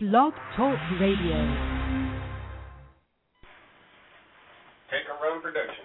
Blog Talk Radio. Take a Run Productions.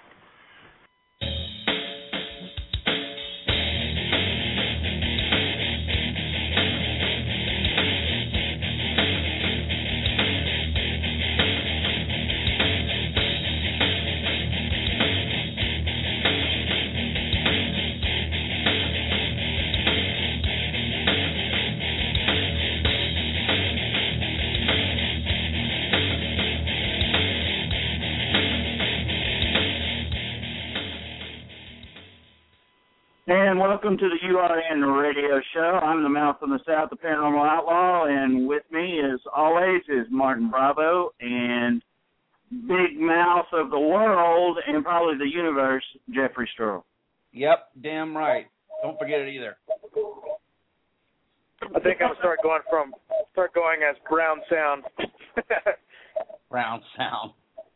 And welcome to the URN Radio Show. I'm the Mouth from the South, the Paranormal Outlaw, and with me, as always, is Martin Bravo and Big Mouth of the world and probably the universe, Jeffrey Stroh. Yep, damn right. Don't forget it either. I think I'm gonna start going as Brown Sound. Brown Sound.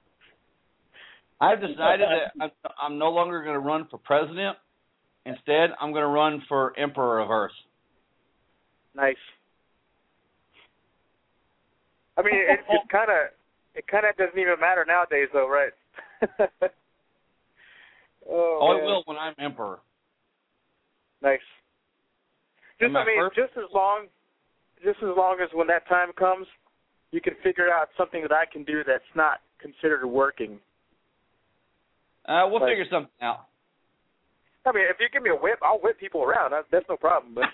I've decided that I'm no longer going to run for president. Instead, I'm going to run for Emperor of Earth. Nice. I mean, it kind of doesn't even matter nowadays, though, right? It will when I'm Emperor. Nice. Just as long as when that time comes, you can figure out something that I can do that's not considered working. We'll figure something out. I mean, if you give me a whip, I'll whip people around. That's no problem. But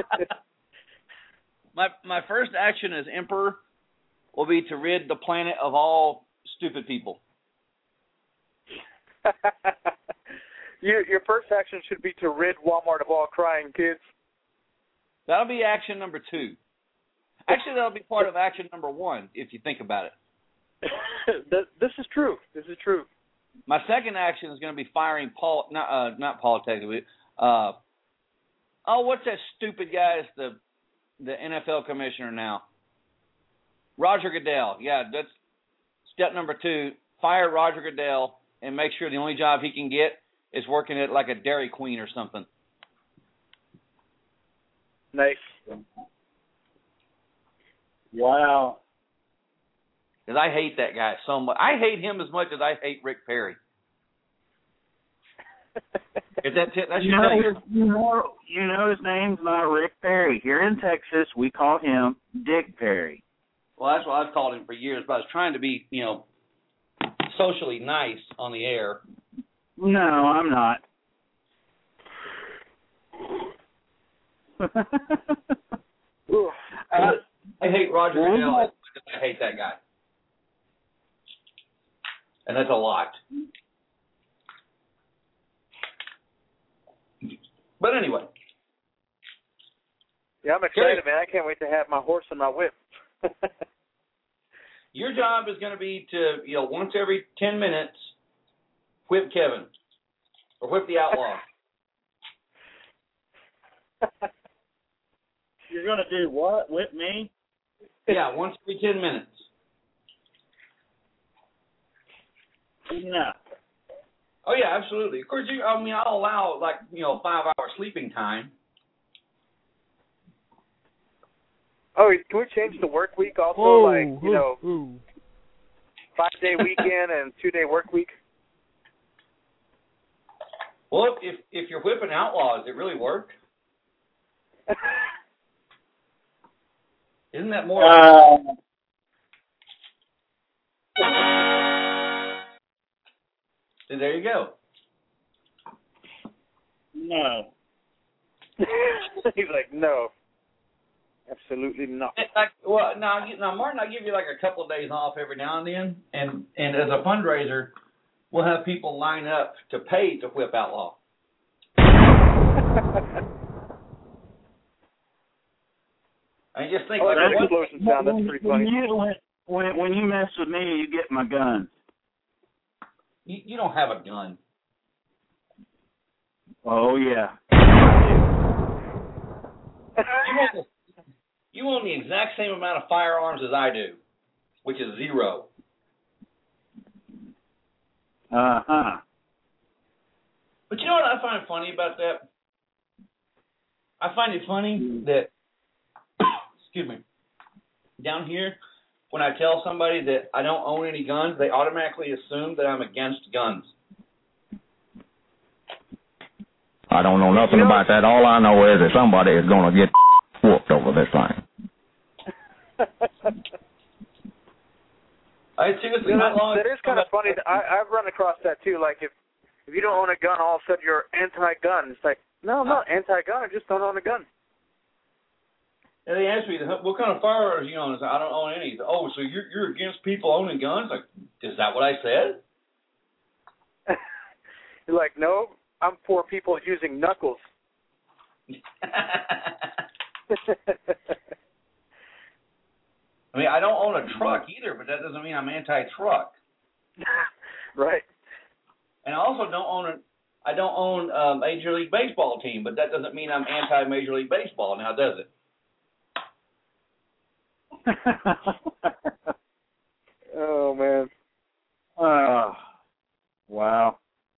my first action as Emperor will be to rid the planet of all stupid people. Your first action should be to rid Walmart of all crying kids. That'll be action number 2. Actually, that'll be part of action number 1, if you think about it. This is true. This is true. My second action is going to be firing not Paul Tagliabue. What's that stupid guy? Is the NFL commissioner now? Roger Goodell. Yeah, that's step number 2. Fire Roger Goodell and make sure the only job he can get is working at like a Dairy Queen or something. Nice. Wow. Because I hate that guy so much. I hate him as much as I hate Rick Perry. Is that you know his name's not Rick Perry. Here in Texas, we call him Dick Perry. Well, that's what I've called him for years, but I was trying to be, socially nice on the air. No, I'm not. I hate Roger Goodell as much as I hate that guy. And that's a lot. But anyway. Yeah, I'm excited, man. I can't wait to have my horse and my whip. Your job is going to be to, once every 10 minutes, whip Kevin. Or whip the outlaw. You're going to do what? Whip me? Yeah, once every 10 minutes. No. Oh, yeah, absolutely. Of course, I'll allow, 5-hour sleeping time. Oh, can we change the work week also? 5-day weekend and 2-day work week? Well, if you're whipping outlaws, it really work? Isn't that more... There you go. No. He's like, no. Absolutely not. Now, Martin, I give you a couple of days off every now and then, and as a fundraiser, we'll have people line up to pay to whip outlaw. I just think that explosion sound. That's pretty funny. When you mess with me, you get my gun. You don't have a gun. Oh, yeah. You own the exact same amount of firearms as I do, which is 0. Uh-huh. But you know what I find funny about that? I find it funny that, excuse me, down here, when I tell somebody that I don't own any guns, they automatically assume that I'm against guns. I don't know nothing about that. All I know is that somebody is going to get whooped over this thing. That is kind of funny. I've run across that too. Like if you don't own a gun, all of a sudden you're anti-gun. It's like, no, I'm not anti-gun. I just don't own a gun. And they asked me, what kind of firearms you own? I said, I don't own any. Oh, so you're against people owning guns? Like, is that what I said? You're like, no, I'm for people using knuckles. I mean, I don't own a truck either, but that doesn't mean I'm anti-truck. Right. And I also I don't own a Major League Baseball team, but that doesn't mean I'm anti-Major League Baseball. Now, does it? Oh, man. Wow.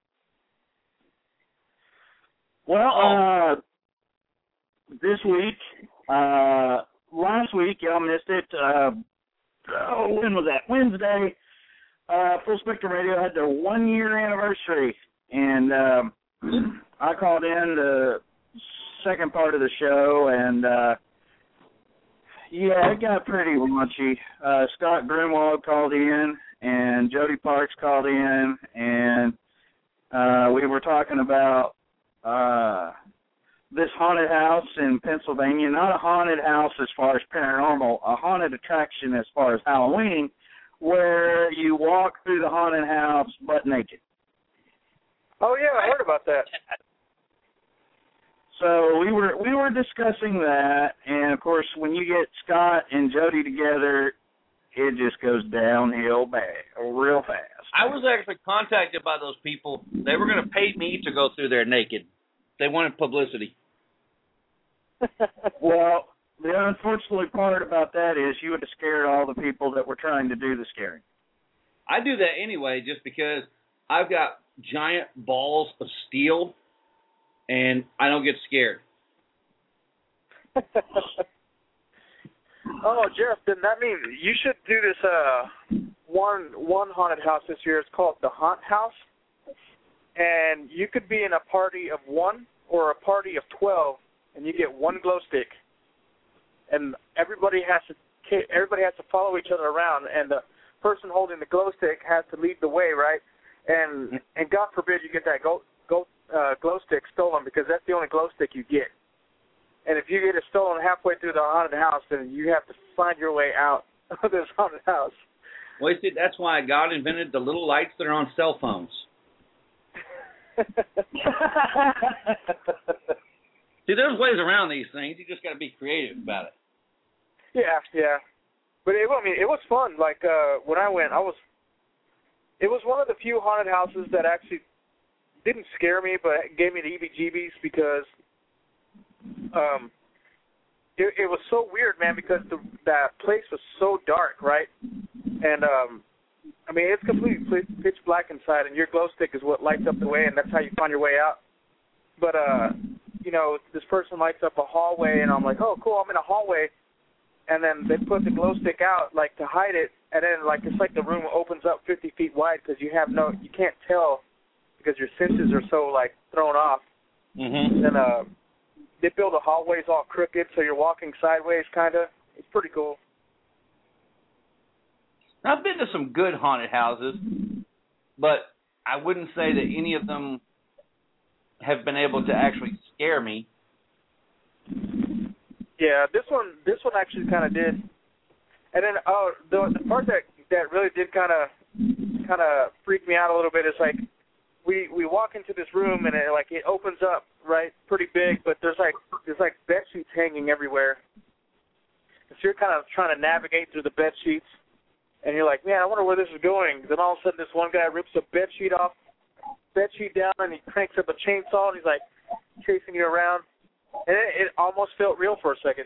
Well, this week, last week, y'all missed it. When was that? Wednesday. Full Spectrum Radio had their 1-year anniversary, and I called in the second part of the show, and yeah, it got pretty raunchy. Scott Grimwald called in, and Jody Parks called in, and we were talking about this haunted house in Pennsylvania. Not a haunted house as far as paranormal, a haunted attraction as far as Halloween, where you walk through the haunted house butt naked. Oh yeah, I heard about that. So we were discussing that, and of course, when you get Scott and Jody together, it just goes downhill real fast. I was actually contacted by those people. They were going to pay me to go through there naked. They wanted publicity. Well, the unfortunate part about that is you would have scared all the people that were trying to do the scaring. I do that anyway just because I've got giant balls of steel, and I don't get scared. Oh, Jeff, then that means you should do this one haunted house this year. It's called the Haunt House, and you could be in a party of 1 or a party of 12, and you get one glow stick, and everybody has to follow each other around, and the person holding the glow stick has to lead the way, right? And God forbid you get that glow stick stolen, because that's the only glow stick you get. And if you get it stolen halfway through the haunted house, then you have to find your way out of this haunted house. Well, see, that's why God invented the little lights that are on cell phones. See, there's ways around these things. You just got to be creative about it. Yeah. But it was fun. Like when I went, it was one of the few haunted houses that actually didn't scare me, but gave me the EBGBs because it was so weird, man. Because that place was so dark, right? And I mean, it's completely pitch black inside, and your glow stick is what lights up the way, and that's how you find your way out. But you know, this person lights up a hallway, and I'm like, oh, cool, I'm in a hallway. And then they put the glow stick out, like, to hide it, and then, like, it's like the room opens up 50 feet wide because you can't tell because your senses are so, like, thrown off. Mm-hmm. And they build the hallways all crooked, so you're walking sideways, kind of. It's pretty cool. I've been to some good haunted houses, but I wouldn't say that any of them have been able to actually scare me. Yeah, this one actually kind of did. And then the part that really did kind of freak me out a little bit is like we walk into this room and it opens up, right, pretty big, but there's bed sheets hanging everywhere. So you're kind of trying to navigate through the bed sheets, and you're like, man, I wonder where this is going. Then all of a sudden, this one guy rips a bed sheet down, and he cranks up a chainsaw, and he's like chasing you around. And it almost felt real for a second.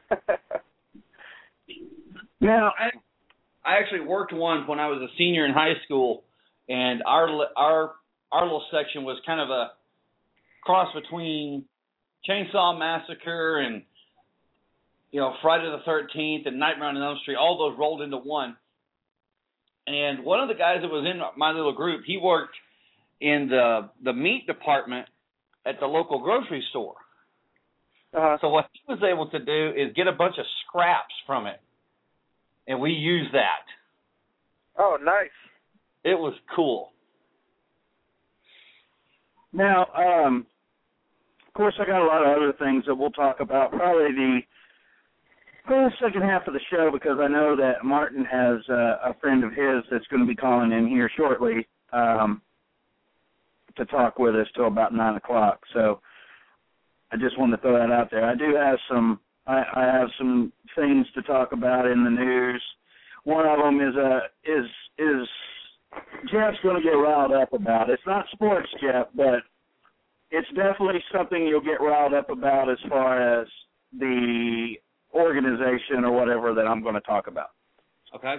Now, I actually worked once when I was a senior in high school, and our little section was kind of a cross between Chainsaw Massacre and Friday the 13th and Nightmare on Elm Street, all those rolled into one. And one of the guys that was in my little group, he worked in the meat department at the local grocery store. So what he was able to do is get a bunch of scraps from it, and we used that. Oh, nice. It was cool. Now, of course, I got a lot of other things that we'll talk about, probably the second half of the show, because I know that Martin has a friend of his that's going to be calling in here shortly to talk with us till about 9 o'clock. So I just wanted to throw that out there. I do have I have some things to talk about in the news. One of them is Jeff's going to get riled up about. It's not sports, Jeff, but it's definitely something you'll get riled up about as far as the organization or whatever that I'm going to talk about. Okay.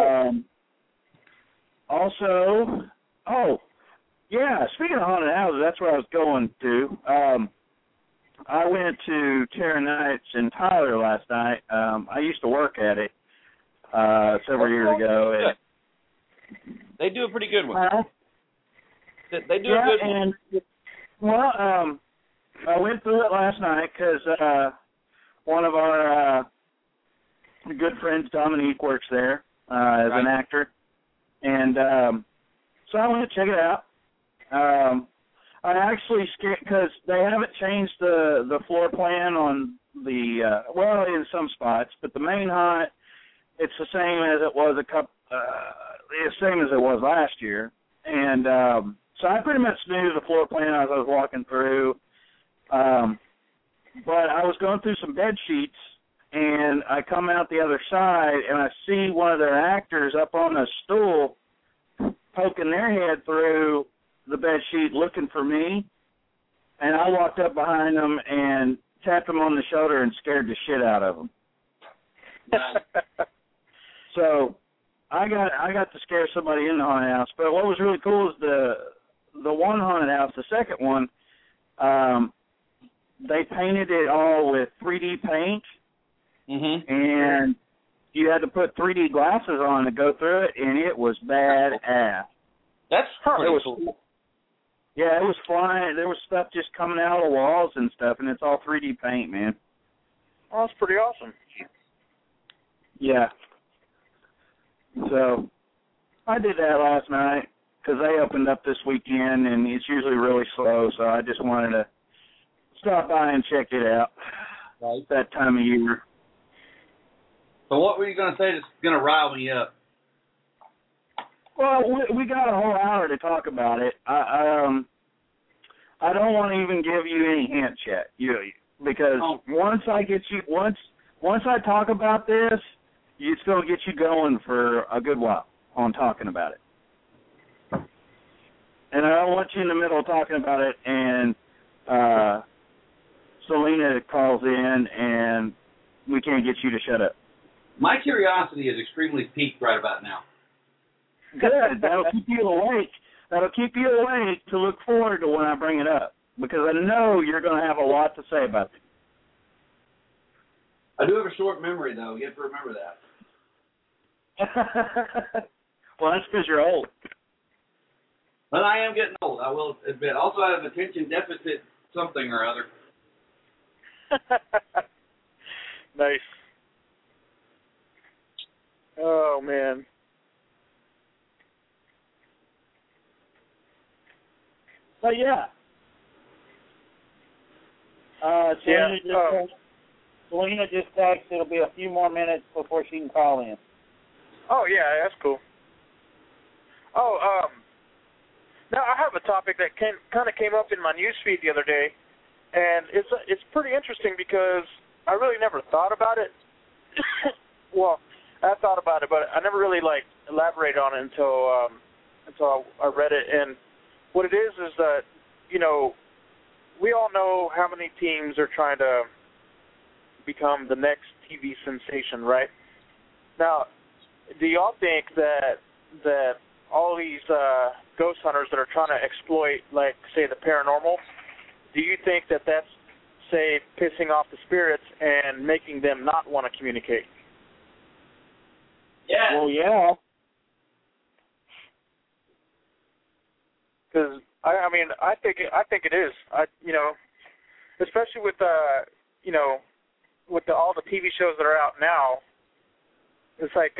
Also, speaking of haunted houses, that's where I was going to. I went to Terra Nights in Tyler last night. I used to work at it several years ago. And they do a pretty good one. They do a good one. And, I went through it last night because one of our good friends, Dominique, works there as an actor. And so I went to check it out. I actually scared because they haven't changed the floor plan on the in some spots, but the main haunt, it's the same as it was the same as it was last year. And so I pretty much knew the floor plan as I was walking through. But I was going through some bed sheets, and I come out the other side, and I see one of their actors up on a stool poking their head through the bed sheet looking for me. And I walked up behind them and tapped them on the shoulder and scared the shit out of them. So I got to scare somebody in the haunted house. But what was really cool is the one haunted house, the second one, they painted it all with 3D paint, and you had to put 3D glasses on to go through it, and it was badass. That's pretty cool. Yeah, it was flying. There was stuff just coming out of the walls and stuff, and it's all 3D paint, man. Oh, that's pretty awesome. Yeah. So I did that last night because they opened up this weekend, and it's usually really slow, so I just wanted to stop by and check it out that time of year. So what were you going to say that's going to rile me up? Well, we got a whole hour to talk about it. I don't want to even give you any hints yet, because once I talk about this, it's going to get you going for a good while on talking about it. And I don't want you in the middle of talking about it and Selena calls in and we can't get you to shut up. My curiosity is extremely piqued right about now. Good. That'll keep you awake. That'll keep you awake to look forward to when I bring it up, because I know you're going to have a lot to say about it. I do have a short memory, though. You have to remember that. Well, that's because you're old. Well, I am getting old, I will admit. Also, I have attention deficit something or other. Nice. Oh, man. But, yeah. Selena just texted it'll be a few more minutes before she can call in. Oh, yeah, that's cool. Oh, now I have a topic that kind of came up in my news feed the other day, and it's pretty interesting because I really never thought about it. Well, I thought about it, but I never really elaborated on it until I read it. And what it is that, we all know how many teams are trying to become the next TV sensation, right? Now, do y'all think that all these ghost hunters that are trying to exploit, say, the paranormal, do you think that that's say, pissing off the spirits and making them not want to communicate. Yeah. Well, yeah. Because I mean, I think it is. Especially with with all the TV shows that are out now. It's like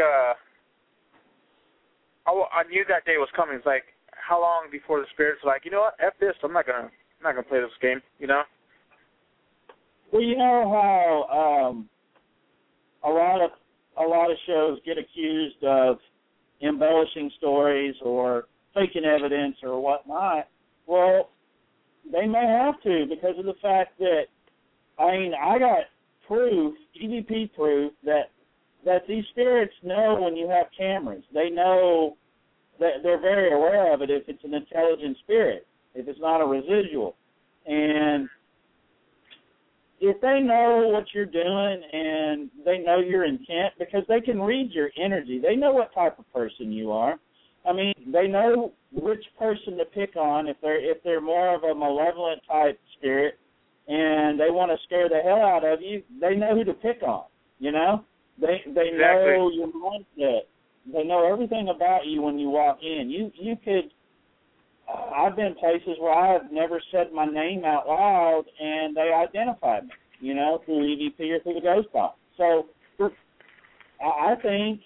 I knew that day was coming. It's like, how long before the spirits are like, you know what, F this, I'm not gonna play this game, you know? Well, you know how a lot of shows get accused of embellishing stories or faking evidence or whatnot. Well, they may have to, because of the fact that, I got proof, EVP proof, that these spirits know when you have cameras. They know that they're very aware of it if it's an intelligent spirit, if it's not a residual. And if they know what you're doing and they know your intent, because they can read your energy, they know what type of person you are. They know which person to pick on if they're more of a malevolent type spirit and they want to scare the hell out of you. They know who to pick on. You know, they know your mindset. They know everything about you when you walk in. You could. I've been places where I have never said my name out loud and they identified me. You know, through EVP or through the ghost box. So I think.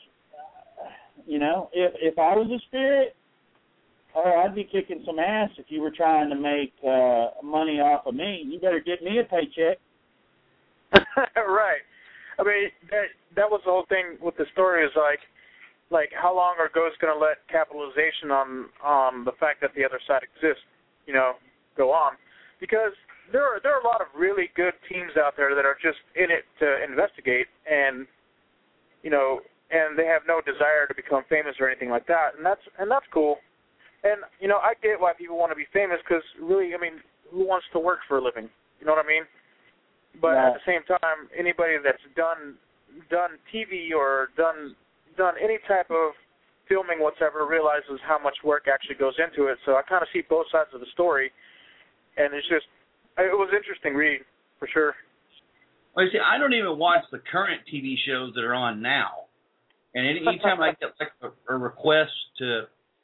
If I was a spirit, I'd be kicking some ass if you were trying to make money off of me. You better get me a paycheck. Right. That was the whole thing with the story is like how long are ghosts going to let capitalization on the fact that the other side exists, go on? Because there are a lot of really good teams out there that are just in it to investigate and, and they have no desire to become famous or anything like that, and that's cool. And I get why people want to be famous because really, who wants to work for a living? You know what I mean? But at the same time, anybody that's done TV or done any type of filming whatsoever realizes how much work actually goes into it. So I kind of see both sides of the story, and it was interesting reading for sure. Well, you see, I don't even watch the current TV shows that are on now. And anytime I get a request to,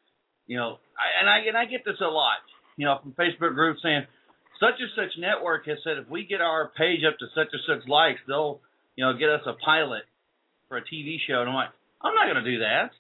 I get this a lot, from Facebook groups saying, such and such network has said if we get our page up to such and such likes, they'll, get us a pilot for a TV show. And I'm like, I'm not going to do that.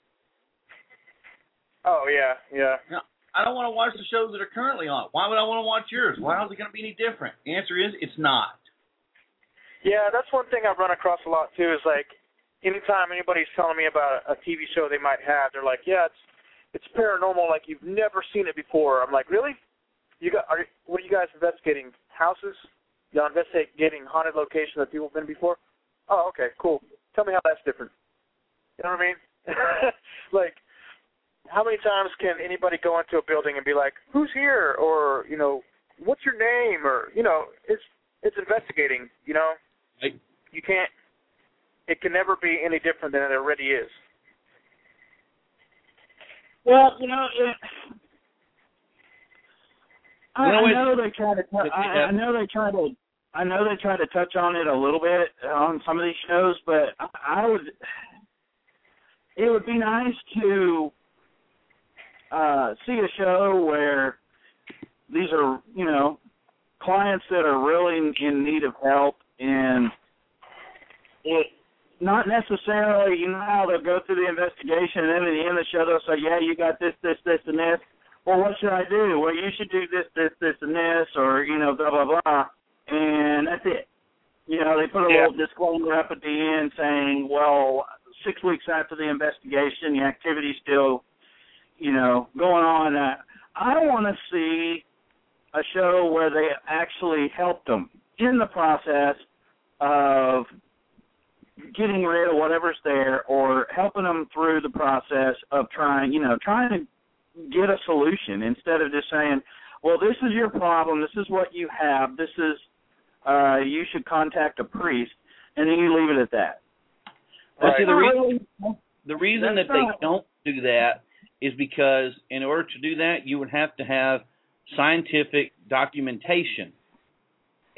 Oh, yeah. I don't want to watch the shows that are currently on. Why would I want to watch yours? Why is it going to be any different? The answer is it's not. Yeah, that's one thing I've run across a lot, too, is like, anytime anybody's telling me about a TV show they might have, they're like, yeah, it's paranormal like you've never seen it before. I'm like, really? What are you guys investigating? Houses? Y'all investigating haunted locations that people have been before? Oh, okay, cool. Tell me how that's different. You know what I mean? Like, how many times can anybody go into a building and be like, who's here? Or, what's your name? Or, it's investigating, You can't. It can never be any different than it already is. Well, I know they try to touch on it a little bit on some of these shows, but it would be nice to see a show where these are, clients that are really in need of help, and it not necessarily, how they'll go through the investigation, and then at the end of the show they'll say, yeah, you got this, this, this, and this. Well, what should I do? Well, you should do this, this, this, and this, or, blah, blah, blah, and that's it. They put a little disclaimer up at the end saying, well, 6 weeks after the investigation, the activity's still, going on. I want to see a show where they actually helped them in the process of getting rid of whatever's there, or helping them through the process of trying to get a solution, instead of just saying, well, this is your problem, this is what you have, this is, you should contact a priest, and then you leave it at that. Well, see, the reason that they don't do that is because in order to do that, you would have to have scientific documentation.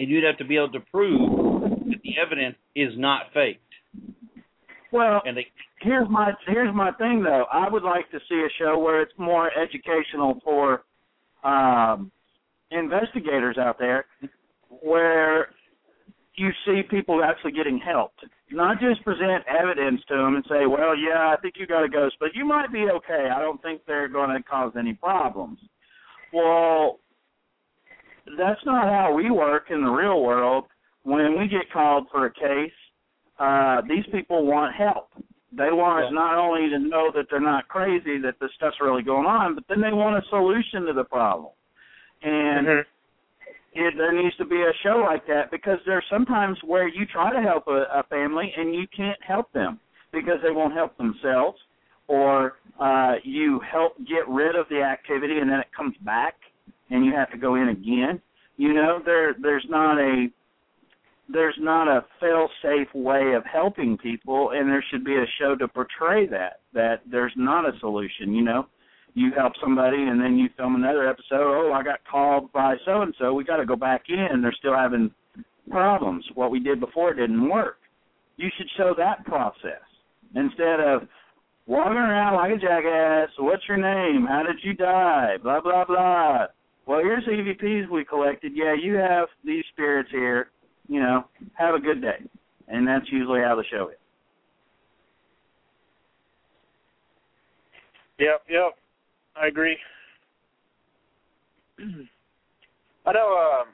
and you'd have to be able to prove that the evidence is not faked. Well, And here's my thing though. I would like to see a show where it's more educational for investigators out there, where you see people actually getting helped. Not just present evidence to them and say, well, yeah, I think you got a ghost, but you might be okay. I don't think they're going to cause any problems. Well, that's not how we work in the real world. When we get called for a case, these people want help. They want not only to know that they're not crazy, that this stuff's really going on, but then they want a solution to the problem. And there needs to be a show like that, because there's sometimes where you try to help a family and you can't help them because they won't help themselves, or you help get rid of the activity and then it comes back and you have to go in again. You know, there's not a fail-safe way of helping people, and there should be a show to portray that there's not a solution, you know. You help somebody, and then you film another episode, oh, I got called by so-and-so, we got to go back in, they're still having problems. What we did before didn't work. You should show that process instead of walking around like a jackass, what's your name, how did you die, blah, blah, blah. Well, here's the EVPs we collected. Yeah, you have these spirits here. You know, have a good day. And that's usually how the show is. Yep. I agree. I know,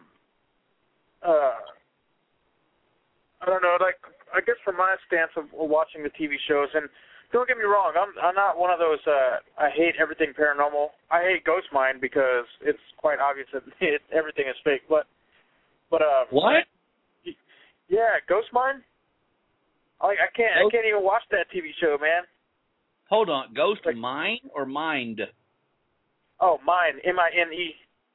I don't know, like, I guess from my stance of watching the TV shows, and don't get me wrong, I'm not one of those, I hate everything paranormal. I hate Ghostmind because it's quite obvious that everything is fake, but what? Yeah, Ghostmind? Like, I can't even watch that TV show, man. Hold on, Ghost Mine or Mind? Oh, Mine, M-I-N-E.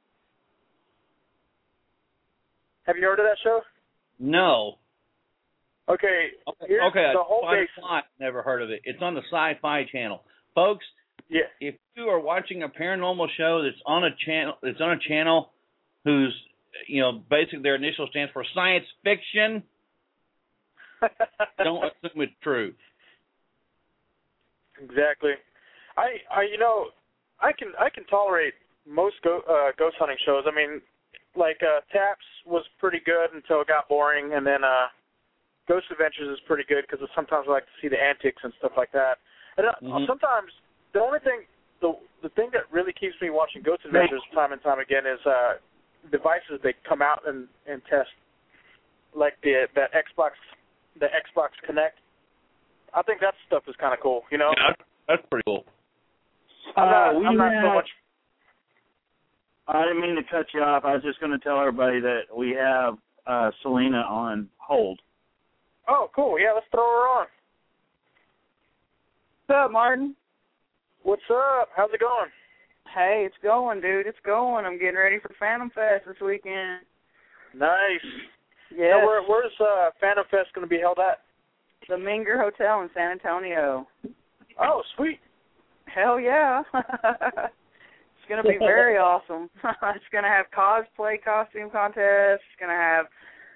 Have you heard of that show? No. Okay, here's the whole base. Never heard of it. It's on the Sci-Fi Channel, folks. Yeah. If you are watching a paranormal show that's on a channel, whose, you know, basically their initial stands for science fiction, don't assume it's true. Exactly. I can tolerate most ghost hunting shows. I mean, like Taps was pretty good until it got boring, and then Ghost Adventures is pretty good because sometimes I like to see the antics and stuff like that. And sometimes the only thing, the thing that really keeps me watching Ghost Adventures time and time again is devices they come out and test, like the Xbox Connect. I think that stuff is kind of cool, you know. Yeah, that's pretty cool. I'm not so much. I didn't mean to cut you off. I was just going to tell everybody that we have Selena on hold. Oh, cool. Yeah, let's throw her on. What's up, Martin? What's up? How's it going? Hey, it's going, dude. It's going. I'm getting ready for Phantom Fest this weekend. Nice. Yeah. Now, where's Phantom Fest going to be held at? The Minger Hotel in San Antonio. Oh, sweet. Hell yeah. It's going to be very awesome. It's going to have cosplay costume contest. It's going to have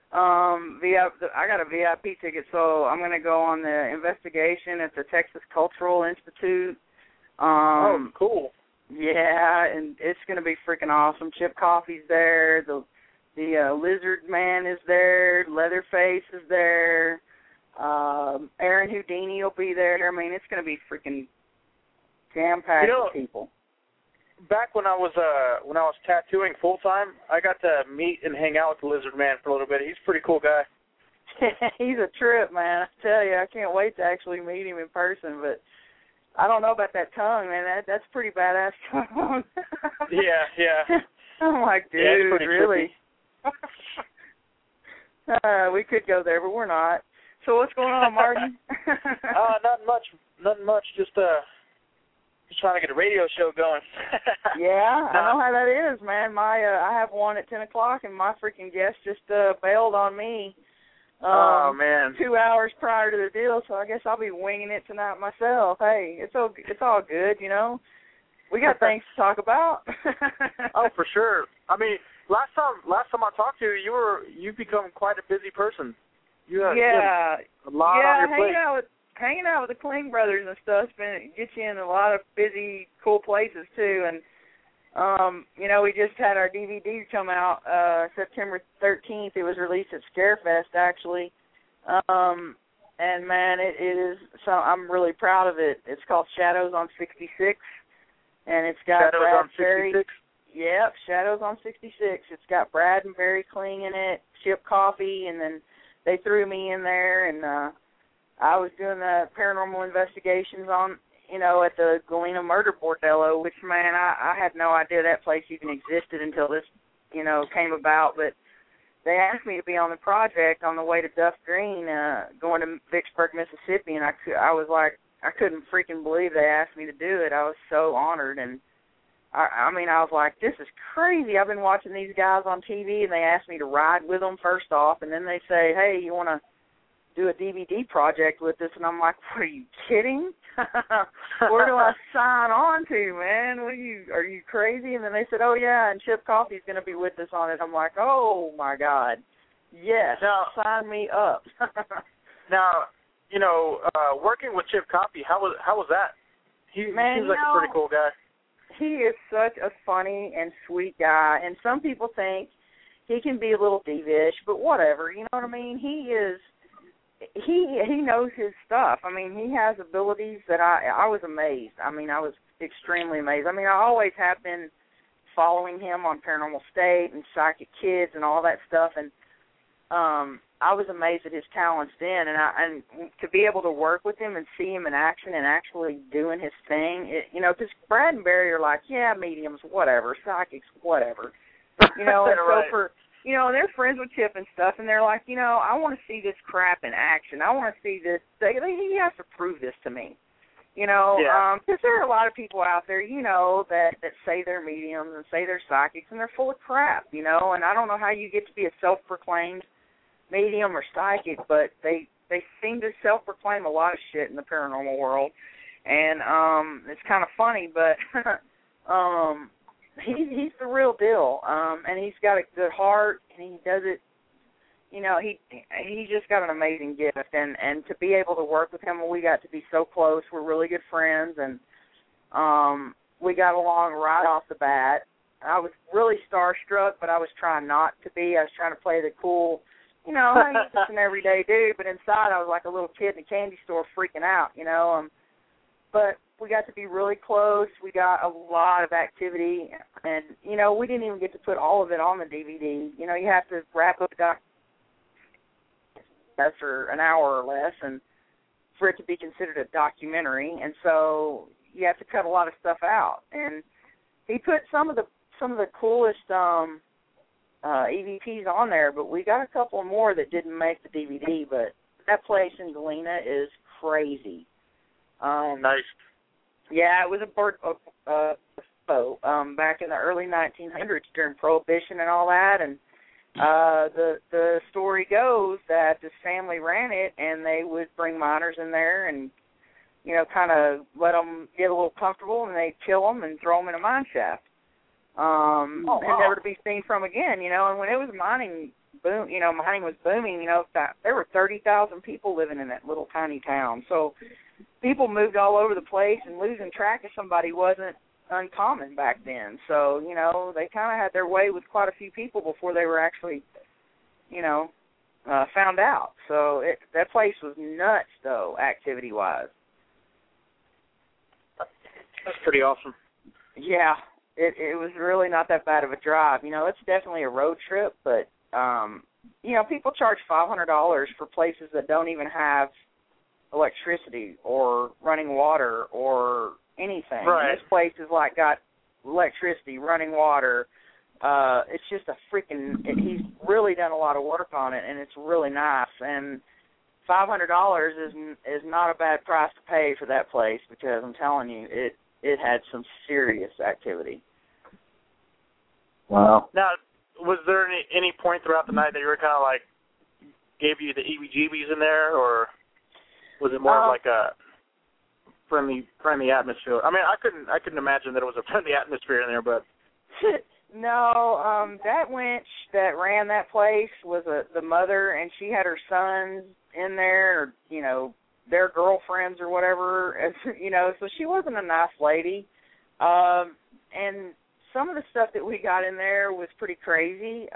I got a VIP ticket, so I'm going to go on the investigation at the Texas Cultural Institute. Oh, cool. Yeah, and it's going to be freaking awesome. Chip Coffey's there. The Lizard Man is there. Leatherface is there. Aaron Houdini will be there. I mean, it's going to be freaking jam-packed with people. Back when I was tattooing full time, I got to meet and hang out with the Lizard Man for a little bit. He's a pretty cool guy. He's a trip, man. I tell you, I can't wait to actually meet him in person. But I don't know about that tongue, man. That's pretty badass tongue. Yeah. I'm like, dude, yeah, really? We could go there, but we're not. So what's going on, Martin? Nothing much. Just trying to get a radio show going. Yeah, I know how that is, man. I have one at 10 o'clock, and my freaking guest just bailed on me. Oh, man. 2 hours prior to the deal, so I guess I'll be winging it tonight myself. Hey, it's all good, you know. We got things to talk about. Oh, for sure. I mean, last time I talked to you, you've become quite a busy person. You have a lot on your plate. Hanging out with the Kling brothers and stuff gets you in a lot of busy, cool places too. And we just had our DVD come out September 13th. It was released at Scarefest actually. And man, it is. So I'm really proud of it. It's called Shadows on 66, and it's got Shadows Brad on 66. Yep, Shadows on 66. It's got Brad and Barry Kling in it, Chip Coffey, and then they threw me in there, and I was doing the paranormal investigations on, at the Galena Murder Bordello, which, man, I had no idea that place even existed until this, came about, but they asked me to be on the project on the way to Duff Green, going to Vicksburg, Mississippi, and I was like, I couldn't freaking believe they asked me to do it. I was so honored, and I was like, this is crazy. I've been watching these guys on TV, and they asked me to ride with them first off, and then they say, hey, you want to do a DVD project with us? And I'm like, what, are you kidding? Where do I sign on to, man? Are you crazy? And then they said, oh, yeah, and Chip Coffey's going to be with us on it. I'm like, oh, my God. Yes, sign me up. Now, working with Chip Coffey, how was that? He seems like a pretty cool guy. He is such a funny and sweet guy, and some people think he can be a little thievish, but whatever, you know what I mean? He knows his stuff. I mean, he has abilities that I was amazed. I mean, I was extremely amazed. I mean, I always have been following him on Paranormal State and Psychic Kids and all that stuff, and I was amazed at his talents then, and to be able to work with him and see him in action and actually doing his thing, because Brad and Barry are like, yeah, mediums, whatever, psychics, whatever, and right. so for, and they're friends with Chip and stuff, and they're like, I want to see this crap in action. I want to see this. He has to prove this to me, because there are a lot of people out there, that say they're mediums and say they're psychics, and they're full of crap, and I don't know how you get to be a self-proclaimed medium or psychic, but they seem to self-proclaim a lot of shit in the paranormal world, and it's kind of funny, but he's the real deal, and he's got a good heart, and he does it, he just got an amazing gift, and to be able to work with him, we got to be so close. We're really good friends, and we got along right off the bat. I was really starstruck, but I was trying not to be. I was trying to play the cool, he's just an everyday dude, but inside I was like a little kid in a candy store freaking out, But we got to be really close. We got a lot of activity, and, we didn't even get to put all of it on the DVD. You have to wrap up the after an hour or less, and for it to be considered a documentary, and so you have to cut a lot of stuff out. And he put some of the coolest EVPs on there, but we got a couple more that didn't make the DVD, but that place in Galena is crazy. Nice. Yeah, it was a boat back in the early 1900s during Prohibition and all that, and the story goes that this family ran it, and they would bring miners in there and, kind of let them get a little comfortable, and they'd kill them and throw them in a mine shaft. And never to be seen from again, and when it was mining was booming, there were 30,000 people living in that little tiny town. So people moved all over the place, and losing track of somebody wasn't uncommon back then. So, they kind of had their way with quite a few people before they were actually, found out. So that place was nuts, though, activity-wise. That's pretty awesome. Yeah. It was really not that bad of a drive. It's definitely a road trip, but, people charge $500 for places that don't even have electricity or running water or anything. Right. This place is got electricity, running water. It's just he's really done a lot of work on it, and it's really nice. And $500 is not a bad price to pay for that place, because I'm telling you, it had some serious activity. Wow. Now, was there any point throughout the night that you were kind of gave you the EBGBs in there, or was it more like a friendly atmosphere? I mean, I couldn't imagine that it was a friendly atmosphere in there, but No, that wench that ran that place was the mother, and she had her sons in there, or, you know, their girlfriends or whatever, you know, so she wasn't a nice lady. And some of the stuff that we got in there was pretty crazy.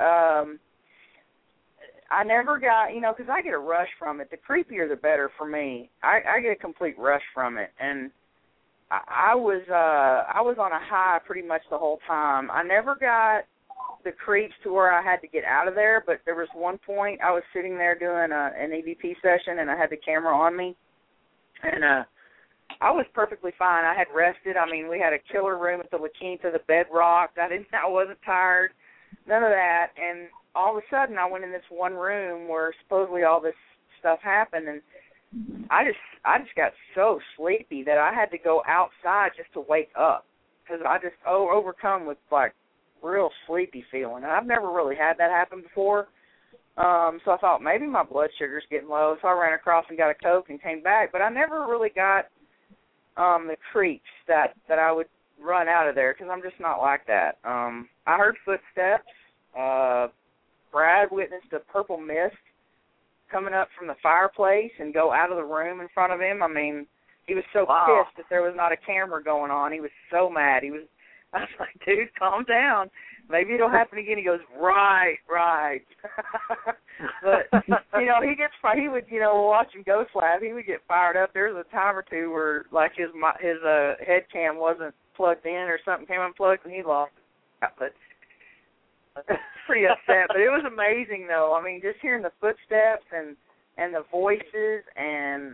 I never got, you know, because I get a rush from it. The creepier the better for me. I get a complete rush from it, and I was on a high pretty much the whole time. I never got the creeps to where I had to get out of there, but there was one point I was sitting there doing an EVP session, and I had the camera on me, and I was perfectly fine. I had rested. I mean, we had a killer room at the La Quinta, the bed rocked. I wasn't tired, none of that, and all of a sudden I went in this one room where supposedly all this stuff happened, and I just got so sleepy that I had to go outside just to wake up, because I just overcome with like real sleepy feeling. And I've never really had that happen before. So I thought maybe my blood sugar's getting low, so I ran across and got a Coke and came back. But I never really got the creeps that I would run out of there, because I'm just not like that. I heard footsteps. Brad witnessed a purple mist coming up from the fireplace and go out of the room in front of him. I mean, he was so pissed that there was not a camera going on. He was so mad. I was like, dude, calm down. Maybe it'll happen again. He goes, right. But, you know, he would, you know, watching Ghost Lab, he would get fired up. There was a time or two where, like, his head cam wasn't plugged in or something came unplugged and he lost it. But pretty upset. But it was amazing, though. I mean, just hearing the footsteps and the voices and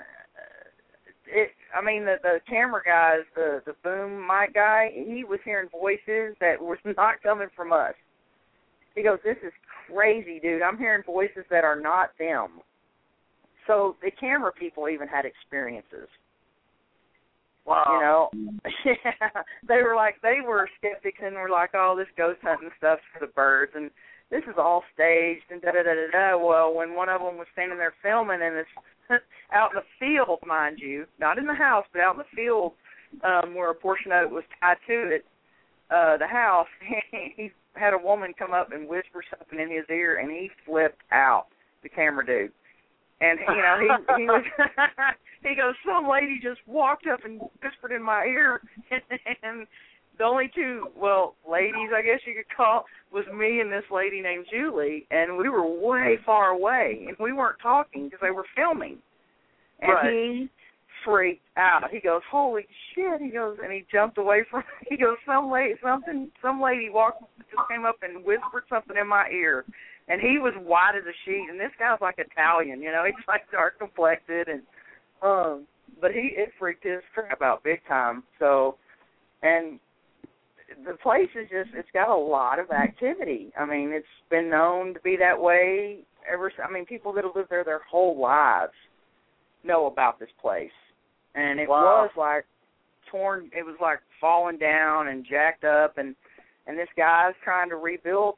the camera guys, the boom mic guy, he was hearing voices that were not coming from us. He goes, this is crazy, dude. I'm hearing voices that are not them. So the camera people even had experiences. Wow. You know, yeah, they were skeptics and were like, oh, this ghost hunting stuff's for the birds, and this is all staged, and da-da-da-da-da. Well, when one of them was standing there filming, and it's out in the field, mind you, not in the house, but out in the field where a portion of it was tied to it, the house, he had a woman come up and whisper something in his ear, and he flipped out, the camera dude. And, you know, he was, he goes, some lady just walked up and whispered in my ear, and the only two, well, ladies, I guess you could call, was me and this lady named Julie, and we were way far away, and we weren't talking because they were filming. And He freaked out. He goes, holy shit, he goes, and he jumped away from, he goes, some lady just came up and whispered something in my ear. And he was white as a sheet, and this guy was like Italian, you know, he's like dark complected, and but it freaked his crap out big time. So, and the place is it's got a lot of activity. I mean, it's been known to be that way people that have lived there their whole lives know about this place. And it was like torn, it was like falling down and jacked up, and this guy's trying to rebuild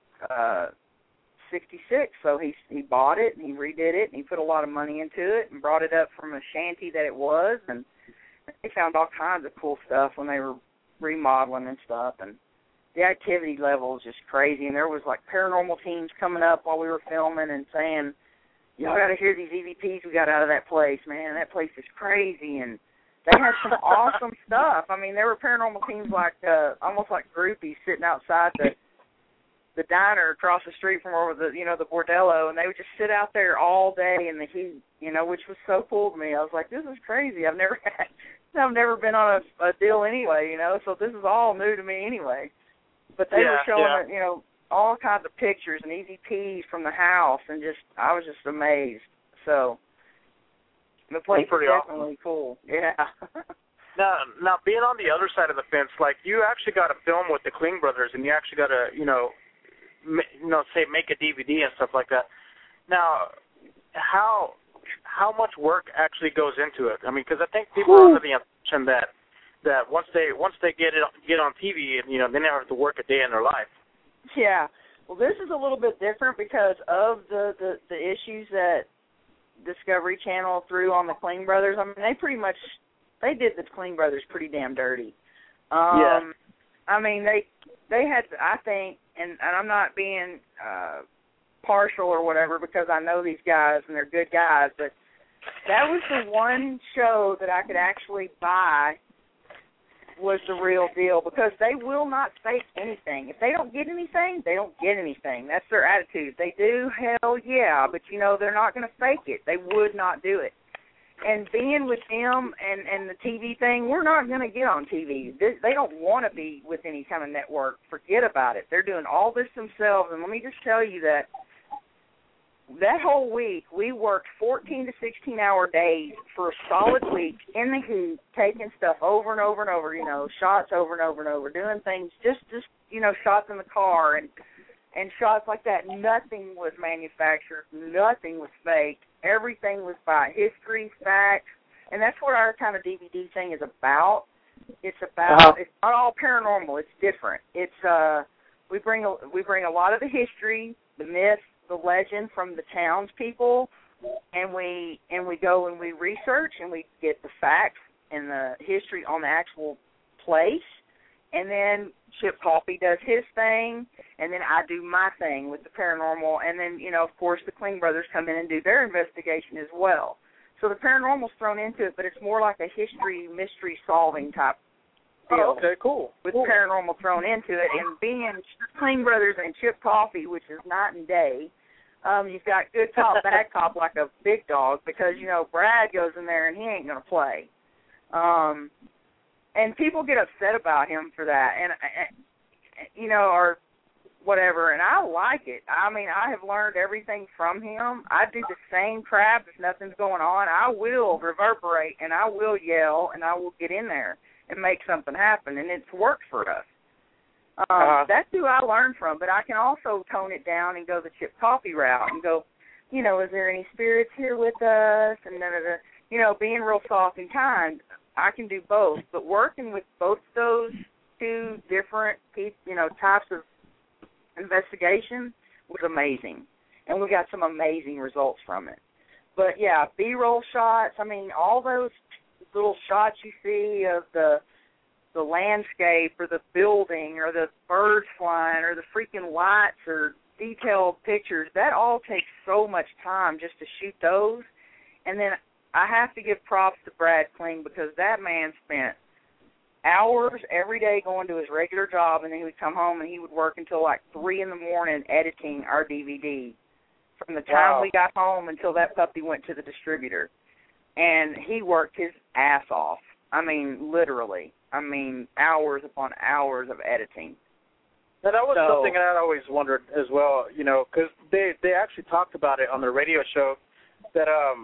66, so he bought it and he redid it and he put a lot of money into it and brought it up from a shanty that it was, and they found all kinds of cool stuff when they were remodeling and stuff, and the activity level is just crazy. And there was like paranormal teams coming up while we were filming and saying, y'all got to hear these EVPs we got out of that place, man. That place is crazy, and they had some awesome stuff. I mean, there were paranormal teams like almost like groupies sitting outside the diner across the street from where the bordello, and they would just sit out there all day in the heat, you know, which was so cool to me. I was like, this is crazy. I've never been on a deal anyway, you know, so this is all new to me anyway. But they were showing, you know, all kinds of pictures and EVPs from the house, and I was just amazed. So the place is definitely cool. Yeah. Now, being on the other side of the fence, like, you actually got to film with the Kling brothers, and you actually got to, say make a DVD and stuff like that. Now, how much work actually goes into it? I mean, because I think people are under the impression that once they get on TV, you know, they never have to work a day in their life. Yeah. Well, this is a little bit different because of the issues that Discovery Channel threw on the Kling brothers. I mean, they did the Kling brothers pretty damn dirty. I mean, they had, I think, and I'm not being partial or whatever because I know these guys and they're good guys, but that was the one show that I could actually buy was the real deal because they will not fake anything. If they don't get anything, they don't get anything. That's their attitude. If they do, hell yeah, but, you know, they're not going to fake it. They would not do it. And being with them and the TV thing, we're not going to get on TV. They don't want to be with any kind of network. Forget about it. They're doing all this themselves. And let me just tell you that whole week, we worked 14 to 16-hour days for a solid week in the heat, taking stuff over and over and over, you know, shots over and over and over, doing things, just you know, shots in the car and shots like that. Nothing was manufactured. Nothing was fake. Everything was by history, facts, and that's what our kind of DVD thing is about. It's about, it's not all paranormal. It's different. It's we bring a lot of the history, the myths, the legend from the townspeople, and we go and we research and we get the facts and the history on the actual place, and then Chip Coffey does his thing, and then I do my thing with the paranormal, and then, you know, of course, the Kling brothers come in and do their investigation as well. So the paranormal's thrown into it, but it's more like a history, mystery-solving type deal. Oh, okay, cool. With cool. paranormal thrown into it, and being Kling brothers and Chip Coffey, which is night and day, you've got good cop, bad cop like a big dog because, you know, Brad goes in there and he ain't going to play. And people get upset about him for that, and you know, or whatever, and I like it. I mean, I have learned everything from him. I do the same crap if nothing's going on. I will reverberate, and I will yell, and I will get in there and make something happen, and it's worked for us. That's who I learned from, but I can also tone it down and go the Chip Coffey route and go, you know, is there any spirits here with us, and you know, being real soft and kind. I can do both, but working with both those two different, you know, types of investigation was amazing, and we got some amazing results from it. But yeah, B-roll shots. I mean, all those little shots you see of the landscape or the building or the birds flying or the freaking lights or detailed pictures. That all takes so much time just to shoot those, and then I have to give props to Brad Kling because that man spent hours every day going to his regular job, and then he would come home and he would work until like 3 in the morning editing our DVD from the time we got home until that puppy went to the distributor. And he worked his ass off. I mean, literally. I mean, hours upon hours of editing. Now, that was something that I always wondered as well, you know, because they actually talked about it on their radio show that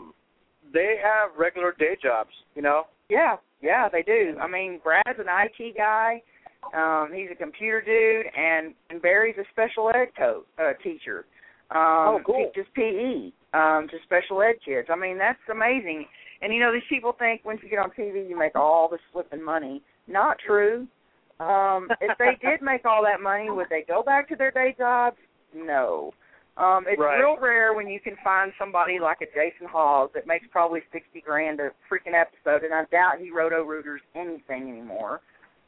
they have regular day jobs, you know? Yeah, they do. I mean, Brad's an IT guy. He's a computer dude, and Barry's a special ed teacher. Cool. Teaches PE to special ed kids. I mean, that's amazing. And, you know, these people think once you get on TV, you make all this flipping money. Not true. If they did make all that money, would they go back to their day jobs? No. It's real rare when you can find somebody like a Jason Hawes that makes probably $60,000 a freaking episode, and I doubt he roto-rooters anything anymore.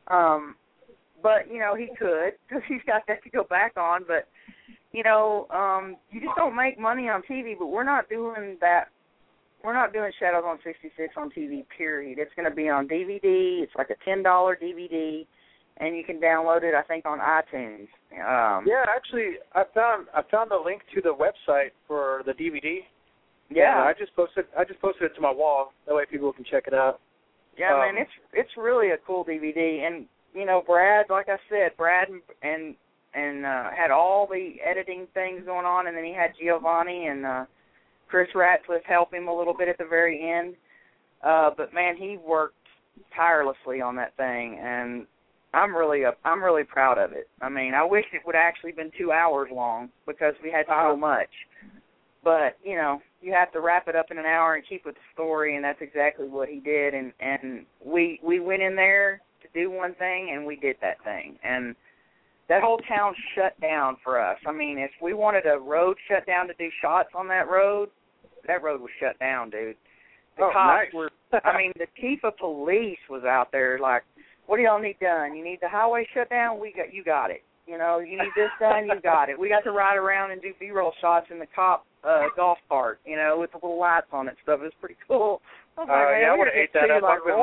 But, you know, he could because he's got that to go back on. But, you know, you just don't make money on TV, but we're not doing that. We're not doing Shadows on 66 on TV, period. It's going to be on DVD. It's like a $10 DVD. And you can download it, I think, on iTunes. Yeah, actually, I found the link to the website for the DVD. Yeah, I just posted it to my wall. That way, people can check it out. Yeah, man, it's really a cool DVD. And you know, Brad, like I said, Brad and had all the editing things going on, and then he had Giovanni and Chris Ratcliffe help him a little bit at the very end. But man, he worked tirelessly on that thing, and I'm really proud of it. I mean, I wish it would actually been 2 hours long because we had so much. But, you know, you have to wrap it up in an hour and keep with the story, and that's exactly what he did. And we went in there to do one thing, and we did that thing. And that whole town shut down for us. I mean, if we wanted a road shut down to do shots on that road was shut down, dude. The cops were, I mean, the chief of police was out there, like, what do y'all need done? You need the highway shut down? You got it. You know, you need this done? You got it. We got to ride around and do B-roll shots in the cop golf cart, you know, with the little lights on it and stuff. It was pretty cool. I was like, man, yeah, I would have ate that up.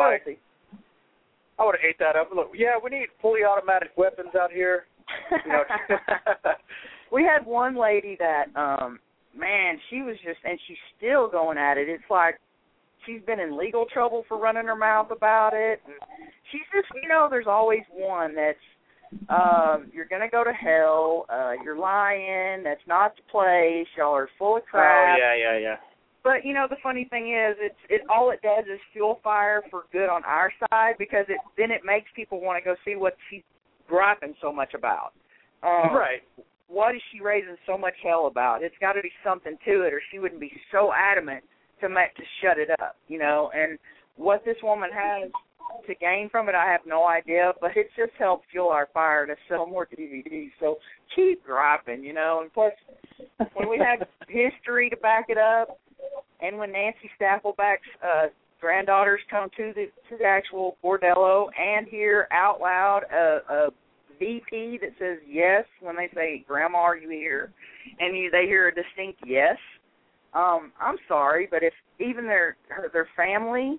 I would have ate that up. Look, yeah, we need fully automatic weapons out here. You know. We had one lady that, man, she was just, and she's still going at it. It's like she's been in legal trouble for running her mouth about it. And she's just, you know, there's always one that's, you're going to go to hell, you're lying, that's not the place, y'all are full of crap. Oh, yeah. But, you know, the funny thing is, all it does is fuel fire for good on our side, because then it makes people want to go see what she's griping so much about. Right. What is she raising so much hell about? It's got to be something to it, or she wouldn't be so adamant to shut it up, you know. And what this woman has to gain from it, I have no idea, but it's just helped fuel our fire to sell more DVDs. So keep griping, you know. And plus, when we have history to back it up, and when Nancy Staffelback's granddaughters come to the actual bordello and hear out loud a VP that says yes when they say, "Grandma, are you here?" and they hear a distinct yes, I'm sorry, but if even their family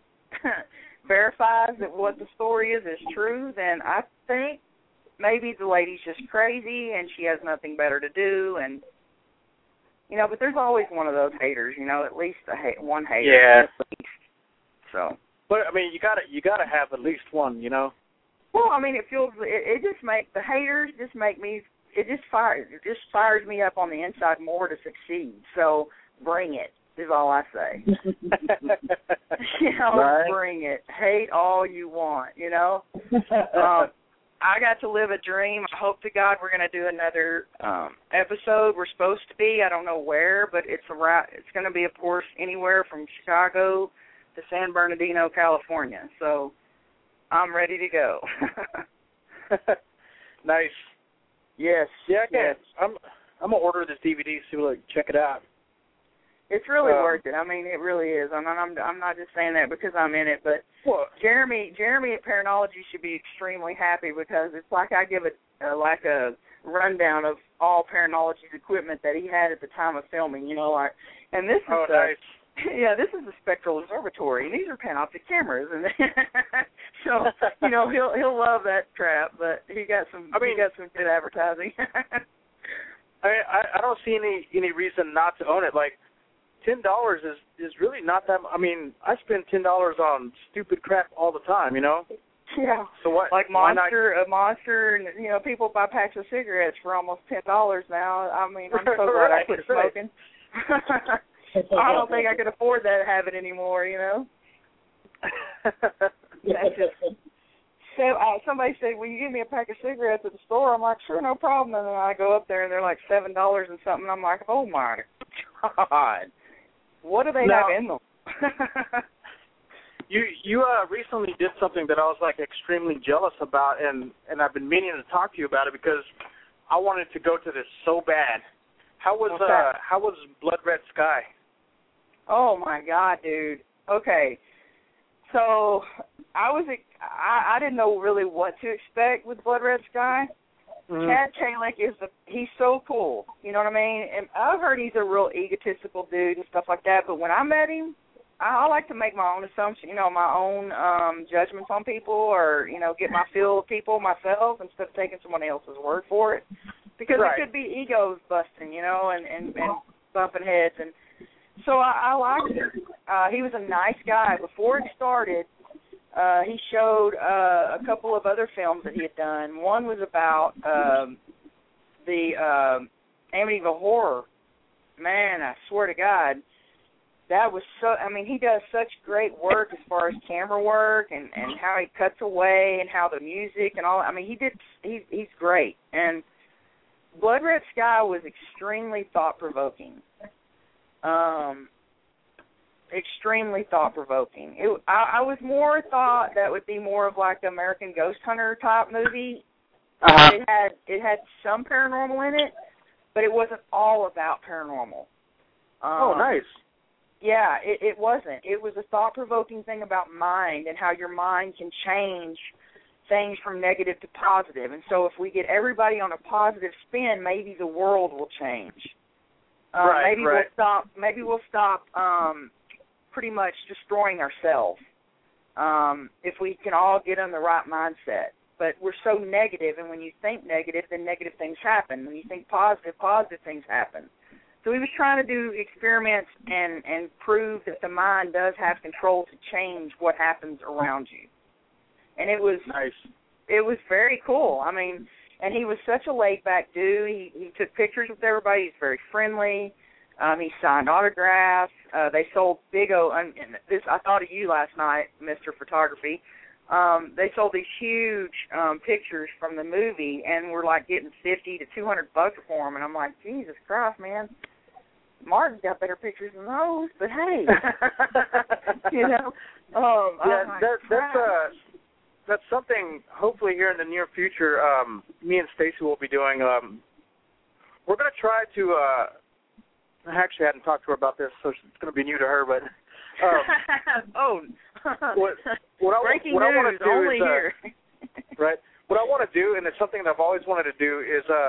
verifies that what the story is true, then I think maybe the lady's just crazy and she has nothing better to do. And you know, but there's always one of those haters, you know, at least one hater. Yeah. At least. So. But I mean, you gotta have at least one, you know. Well, I mean, it just make the haters just make me. It just fires me up on the inside more to succeed. So bring it is all I say. You know, right. Bring it. Hate all you want. You know. I got to live a dream. I hope to God we're going to do another episode. We're supposed to be. I don't know where, but it's going to be, of course, anywhere from Chicago to San Bernardino, California. So I'm ready to go. Nice. Yes. Yeah, yes. I'm gonna order this DVD so check it out. It's really worth it. I mean, it really is. I'm not just saying that because I'm in it, but Jeremy at Paranology should be extremely happy because it's like I give a rundown of all Paranology's equipment that he had at the time of filming. You know, like, and this is nice. Yeah, this is a spectral observatory, and these are panoptic cameras, and so you know he'll love that crap. But he got some good advertising. I don't see any reason not to own it. Like $10 is really not that. I mean, I spend $10 on stupid crap all the time, you know. Yeah. So what? Like Monster, and you know, people buy packs of cigarettes for almost $10 now. I mean, I'm so glad I quit smoking. I don't think I could afford that habit anymore, you know. That's just, so somebody said, "Will you give me a pack of cigarettes at the store?" I'm like, "Sure, no problem." And then I go up there and they're like $7 and something. I'm like, "Oh my God, what do they have in them?" You recently did something that I was like extremely jealous about, and I've been meaning to talk to you about it because I wanted to go to this so bad. How was Blood Red Sky? Oh my God, dude. Okay, so I didn't know really what to expect with Blood Red Sky. Mm-hmm. Chad Kalick he's so cool. You know what I mean? And I've heard he's a real egotistical dude and stuff like that. But when I met him, I like to make my own assumption, you know, my own judgments on people, or you know, get my feel of people myself instead of taking someone else's word for it. Because it could be egos busting, you know, and bumping heads. And so I liked him. He was a nice guy. Before it started, he showed a couple of other films that he had done. One was about the Amityville Horror. Man, I swear to God, that was so. I mean, he does such great work as far as camera work and how he cuts away and how the music and all. I mean, he's great. And Blood Red Sky was extremely thought-provoking. Extremely thought-provoking. I was more thought that would be more of like the American Ghost Hunter type movie. Uh-huh. It had some paranormal in it, but it wasn't all about paranormal. Oh, nice. Yeah, it wasn't. It was a thought-provoking thing about mind and how your mind can change things from negative to positive. And so if we get everybody on a positive spin, maybe the world will change. Maybe we'll stop pretty much destroying ourselves if we can all get in the right mindset. But we're so negative, and when you think negative, then negative things happen. When you think positive, positive things happen. So we was trying to do experiments and prove that the mind does have control to change what happens around you. And it was nice. It was very cool. I mean, and he was such a laid-back dude. He took pictures with everybody. He's very friendly. He signed autographs. They sold big and this I thought of you last night, Mr. Photography. They sold these huge pictures from the movie, and we're like getting $50 to $200 for them. And I'm like, Jesus Christ, man, Martin's got better pictures than those. But hey, you know, that's something. Hopefully, here in the near future, me and Stacy will be doing. We're going to try to. I actually hadn't talked to her about this, so it's going to be new to her. But breaking news I want to do only is, here. Right. What I want to do, and it's something that I've always wanted to do,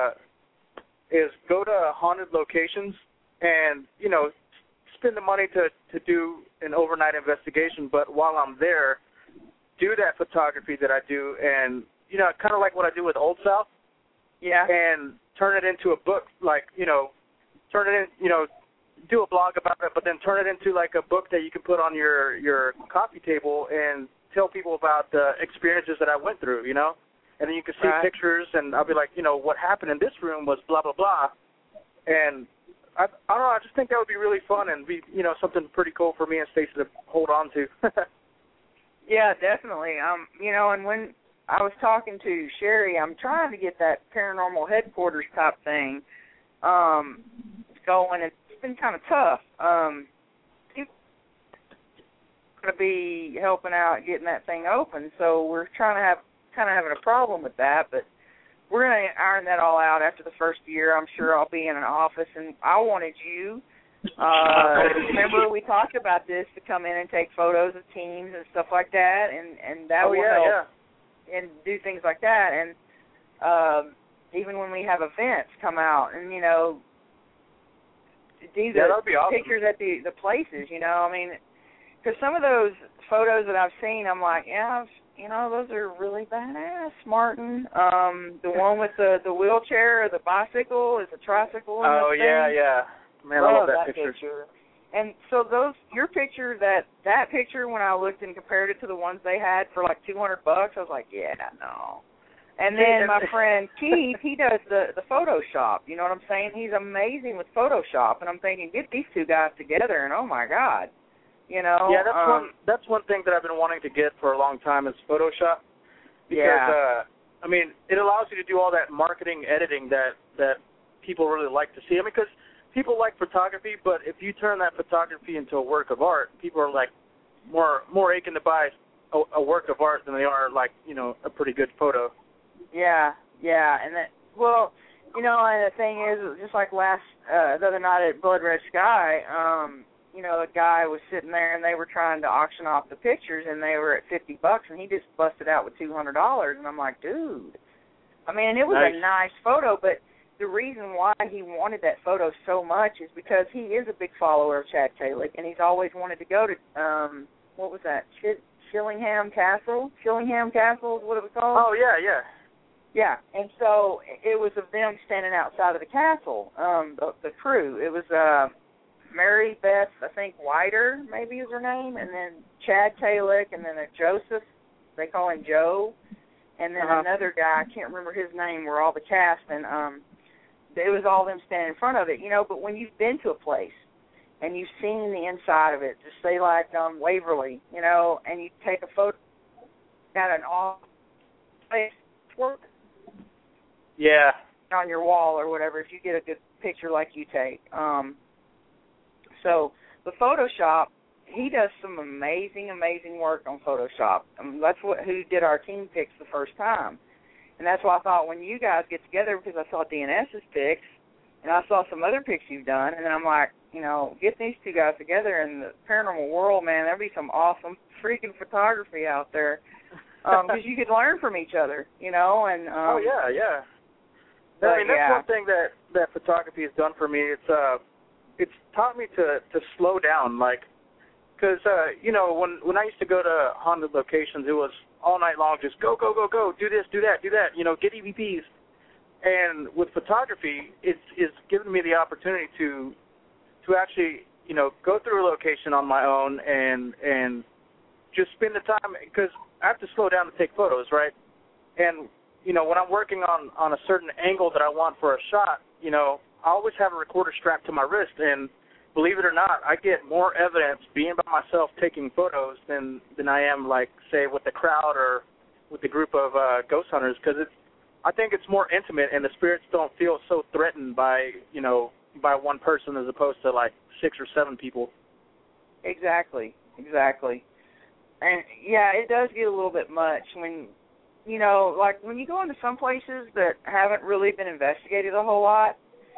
is go to haunted locations and, you know, spend the money to do an overnight investigation. But while I'm there, do that photography that I do, and, you know, kind of like what I do with Old South. Yeah. And turn it into a book, like, you know, turn it in, you know, do a blog about it, but then turn it into like a book that you can put on your coffee table and tell people about the experiences that I went through, you know? And then you can see pictures, and I'll be like, you know, what happened in this room was blah, blah, blah. And I don't know, I just think that would be really fun and be, you know, something pretty cool for me and Stacey to hold on to. Yeah, definitely. You know, and when I was talking to Sherry, I'm trying to get that paranormal headquarters type thing going. It's been kind of tough. People are going to be helping out getting that thing open, so we're having a problem with that, but we're going to iron that all out after the first year. I'm sure I'll be in an office, and I wanted you, remember we talked about this, to come in and take photos of teams and stuff like that, and that will help and do things like that. And even when we have events, come out and, you know, do the awesome. pictures at the places, you know. I mean, because some of those photos that I've seen, I'm like, yeah, you know, those are really badass, Martin. The one with the wheelchair or the bicycle is a tricycle. Oh, yeah. Man, I love that picture. And so your picture, that picture, when I looked and compared it to the ones they had for like $200, I was like, yeah, no. And then my friend Keith, he does the Photoshop. You know what I'm saying? He's amazing with Photoshop. And I'm thinking, get these two guys together, and oh my God, you know. Yeah, that's one thing that I've been wanting to get for a long time is Photoshop. Because, I mean, it allows you to do all that marketing editing that people really like to see. I mean, because people like photography, but if you turn that photography into a work of art, people are like more aching to buy a work of art than they are like, you know, a pretty good photo. Yeah, and that, well, you know, and the thing is, just like the other night at Blood Red Sky, you know, a guy was sitting there and they were trying to auction off the pictures and they were at $50 and he just busted out with $200, and I'm like, dude, I mean, and it was a nice photo, but the reason why he wanted that photo so much is because he is a big follower of Chad Kalick, and he's always wanted to go to, what was that, Chillingham Castle? Chillingham Castle is what it was called? Oh, yeah. Yeah, and so it was of them standing outside of the castle, the crew. It was Mary Beth, I think, Whiter, maybe is her name, and then Chad Kalick, and then a Joseph, they call him Joe, and then another guy, I can't remember his name, were all the cast, and it was all them standing in front of it, you know. But when you've been to a place and you've seen the inside of it, just say like Waverly, you know, and you take a photo at an off place, yeah, on your wall or whatever, if you get a good picture like you take. So the Photoshop, he does some amazing work on Photoshop. That's who did our team pics the first time. And that's why I thought when you guys get together, because I saw DNS's pics, and I saw some other pics you've done, and then I'm like, you know, get these two guys together in the paranormal world, man, there'll be some awesome freaking photography out there. because you could learn from each other, you know. And oh yeah. But, I mean, that's one thing that photography has done for me. It's taught me to slow down, like, because you know, when I used to go to haunted locations, it was all night long, just go, do this, do that, you know, get EVPs. And with photography, it's given me the opportunity to actually, you know, go through a location on my own and just spend the time, because I have to slow down to take photos, right? And, you know, when I'm working on a certain angle that I want for a shot, you know, I always have a recorder strapped to my wrist, and believe it or not, I get more evidence being by myself taking photos than I am, like, say, with the crowd or with the group of ghost hunters, because I think it's more intimate, and the spirits don't feel so threatened by, you know, by one person as opposed to, like, 6 or 7 people. Exactly. And, yeah, it does get a little bit much when, you know, like when you go into some places that haven't really been investigated a whole lot,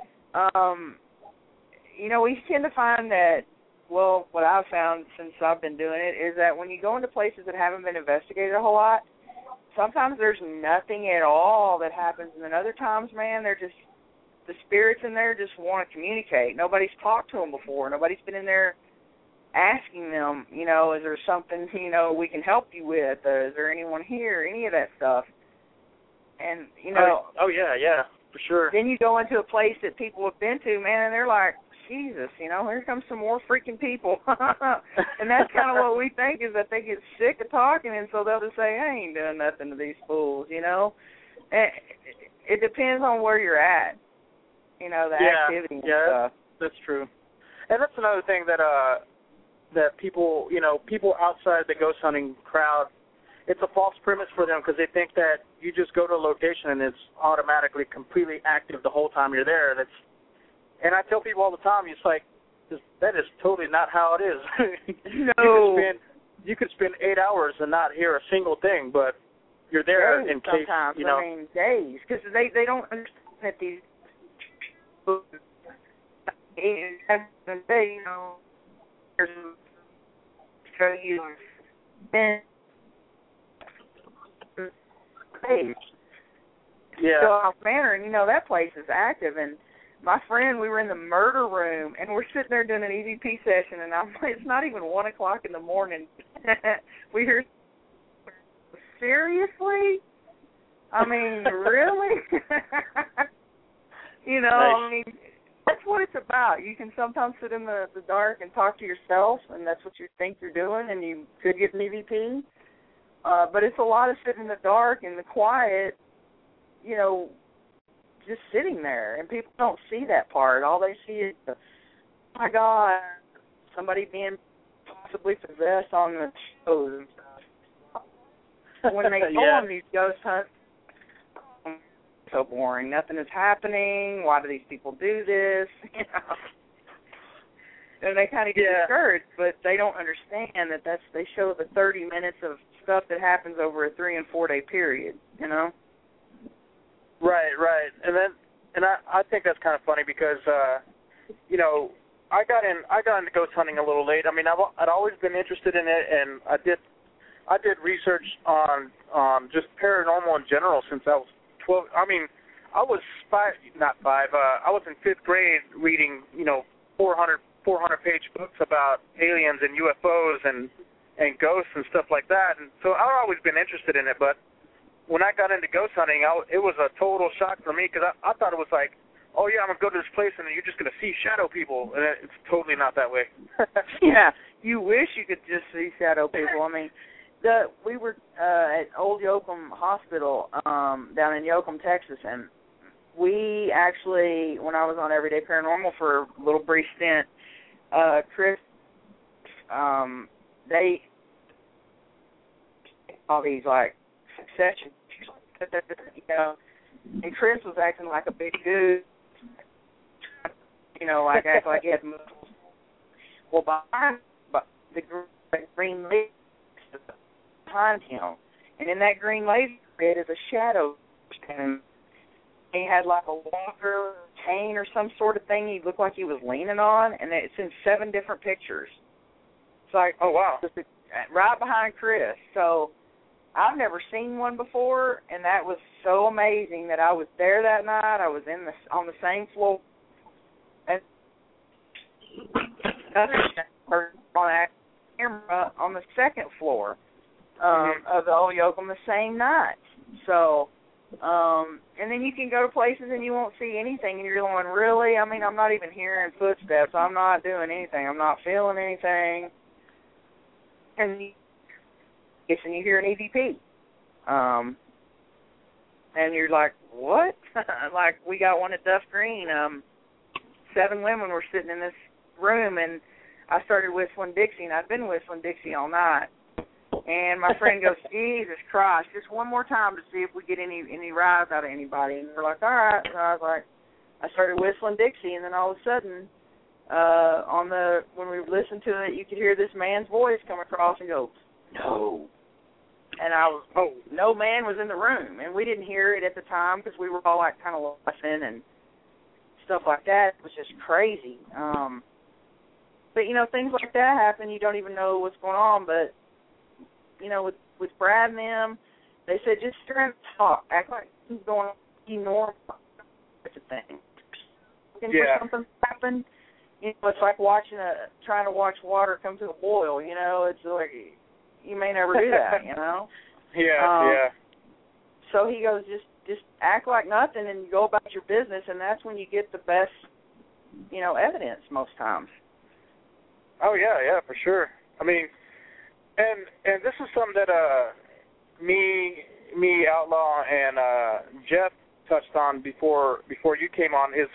you know, we tend to find that, well, what I've found since I've been doing it is that when you go into places that haven't been investigated a whole lot, sometimes there's nothing at all that happens, and then other times, man, they're just, the spirits in there just want to communicate. Nobody's talked to them before. Nobody's been in there asking them, you know, is there something, you know, we can help you with? Is there anyone here? Any of that stuff. And, you know. Oh, yeah, for sure. Then you go into a place that people have been to, man, and they're like, Jesus, you know, here comes some more freaking people. And that's kind of what we think, is that they get sick of talking, and so they'll just say, I ain't doing nothing to these fools, you know. And it depends on where you're at, you know, the activity and stuff. That's true. And that's another thing that people, you know, people outside the ghost hunting crowd, it's a false premise for them, because they think that you just go to a location and it's automatically completely active the whole time you're there. And I tell people all the time, it's like, that is totally not how it is. No. You could spend 8 hours and not hear a single thing, but you're there in case, sometimes, you know. I mean, days, because they don't understand that these, you know, show you been Yeah. So off Manor, and you know that place is active. And my friend, we were in the murder room, and we're sitting there doing an EVP session, and it's not even 1 o'clock in the morning. We hear, seriously? I mean, really? You know, nice. I mean, that's what it's about. You can sometimes sit in the dark and talk to yourself, and that's what you think you're doing, and you could get an EVP. But it's a lot of sitting in the dark and the quiet, you know, just sitting there. And people don't see that part. All they see is, oh, my God, somebody being possibly possessed on the shows and stuff. When they go on these ghost hunts, so boring. Nothing is happening. Why do these people do this? You know. And they kind of get discouraged, but they don't understand that they show the 30 minutes of stuff that happens over a 3 and 4 day period. You know. Right. And I think that's kind of funny because you know, I got into ghost hunting a little late. I mean, I'd always been interested in it, and I did research on just paranormal in general since I was 12. I mean, I was I was in 5th grade reading, you know, 400-page books about aliens and UFOs and ghosts and stuff like that. And so I've always been interested in it. But when I got into ghost hunting, it was a total shock for me because I thought it was like, oh, yeah, I'm going to go to this place and you're just going to see shadow people. And it's totally not that way. Yeah, you wish you could just see shadow people. I mean, we were at Old Yoakum Hospital down in Yoakum, Texas, and we actually, when I was on Everyday Paranormal for a little brief stint, Chris, they all these, like, succession, you know, and Chris was acting like a big dude, you know, like acting like he had muscles. Well, behind the green laser behind him, and in that green laser grid is a shadow, and he had like a walker, cane, or some sort of thing he looked like he was leaning on, and it's in 7 different pictures. It's like, oh, wow. Right behind Chris. So I've never seen one before, and that was so amazing that I was there that night. I was on the same floor as another on camera on the second floor of the Old Yoakum the same night. So, and then you can go to places and you won't see anything, and you're going, really? I mean, I'm not even hearing footsteps. I'm not doing anything. I'm not feeling anything. And you hear an EVP. And you're like, what? Like, we got one at Duff Green. 7 women were sitting in this room, and I started whistling Dixie, and I'd been whistling Dixie all night. And my friend goes, Jesus Christ, just one more time to see if we get any rise out of anybody. And we're like, all right. And I was like, I started whistling Dixie, and then all of a sudden, when we listened to it, you could hear this man's voice come across and go, no. And no man was in the room, and we didn't hear it at the time because we were all like kind of laughing and stuff like that. It was just crazy. But things like that happen. You don't even know what's going on. But with Brad and them, they said just try to talk, act like he's going normal. It's a thing. Looking for something to happen. It's like trying to watch water come to a boil. It's like you may never do that. Yeah. So he goes, just act like nothing and go about your business, and that's when you get the best, evidence most times. Oh yeah, for sure. I mean, and this is something that me, Outlaw, and Jeff touched on before you came on. Is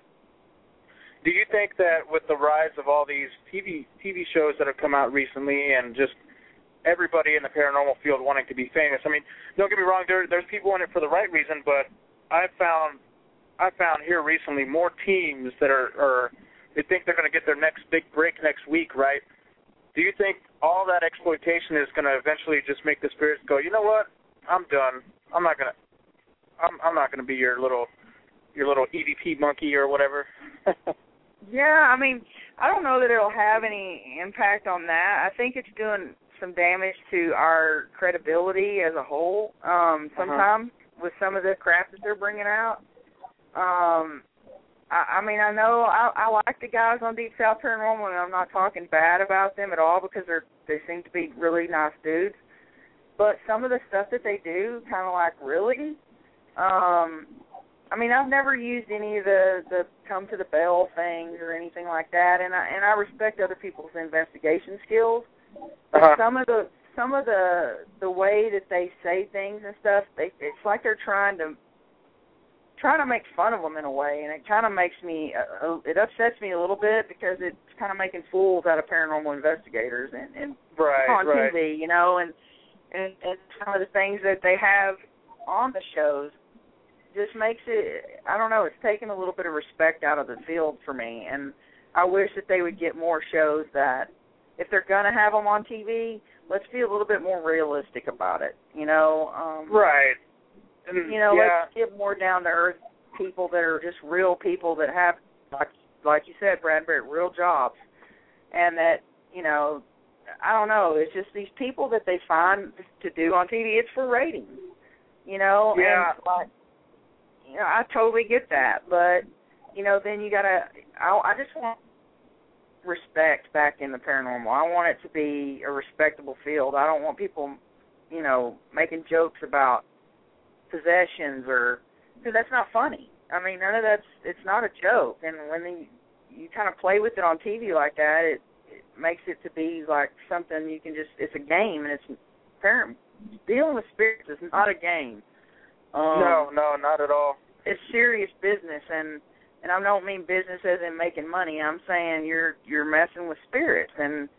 do you think that with the rise of all these TV shows that have come out recently, and just everybody in the paranormal field wanting to be famous? I mean, don't get me wrong, there's people in it for the right reason, but I found here recently more teams that are they think they're going to get their next big break next week, right? Do you think all that exploitation is going to eventually just make the spirits go, you know what? I'm done. I'm not going to be your little EVP monkey or whatever. Yeah, I mean, I don't know that it'll have any impact on that. I think it's doing some damage to our credibility as a whole. Sometimes with some of the crap that they're bringing out. I mean, I know I like the guys on Deep South Paranormal, and I'm not talking bad about them at all because they seem to be really nice dudes. But some of the stuff that they do, kind of like, really? I mean, I've never used any of the come to the bell things or anything like that, and I respect other people's investigation skills. But some of the way that they say things and stuff, it's like they're trying to make fun of them in a way, and it kind of makes me, it upsets me a little bit because it's kind of making fools out of paranormal investigators and on TV, and some of the things that they have on the shows just makes it, I don't know, it's taken a little bit of respect out of the field for me, and I wish that they would get more shows that, if they're going to have them on TV, let's be a little bit more realistic about it, Right. And, let's get more down-to-earth people that are just real people that have, like you said, Bradbury, real jobs. And that, I don't know, it's just these people that they find to do on TV, it's for ratings, Yeah. And, I totally get that. But, then you got to, I just want respect back in the paranormal. I want it to be a respectable field. I don't want people, making jokes about possessions because that's not funny. I mean, none of it's not a joke. And when you kind of play with it on TV like that, it makes it to be like something you can it's a game, and dealing with spirits is not a game. No, not at all. It's serious business, and I don't mean business as in making money. I'm saying you're messing with spirits, and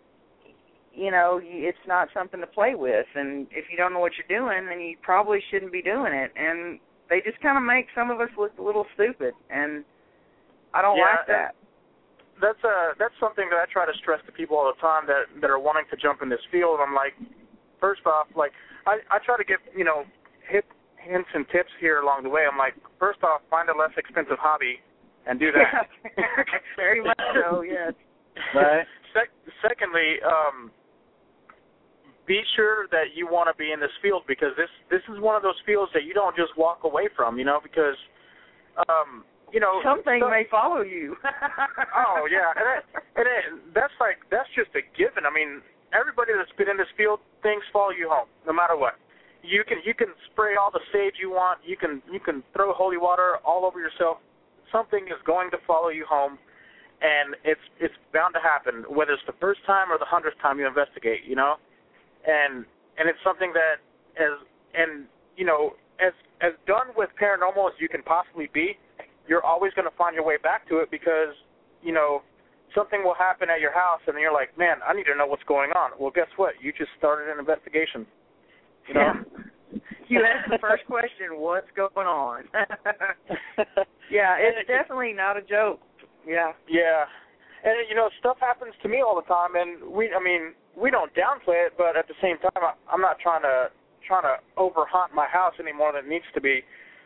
it's not something to play with. And if you don't know what you're doing, then you probably shouldn't be doing it. And they just kind of make some of us look a little stupid, and I don't like that. That's something that I try to stress to people all the time that are wanting to jump in this field. I'm like, first off, like I try to give hints and tips here along the way. I'm like, first off, find a less expensive hobby and do that. Very much so, yes. Right. Secondly, be sure that you want to be in this field, because this is one of those fields that you don't just walk away from, because something may follow you. Oh yeah, and that's just a given. I mean, everybody that's been in this field, things follow you home, no matter what. You can spray all the sage you want. You can throw holy water all over yourself. Something is going to follow you home, and it's bound to happen, whether it's the first time or the 100th time you investigate. And it's something that as done with paranormal as you can possibly be, you're always going to find your way back to it, because, something will happen at your house and you're like, man, I need to know what's going on. Well, guess what? You just started an investigation. Yeah. You asked the first question, what's going on? Yeah, it's definitely not a joke. Yeah. Yeah. And, stuff happens to me all the time, and we don't downplay it, but at the same time, I'm not trying to over-haunt my house any more than it needs to be.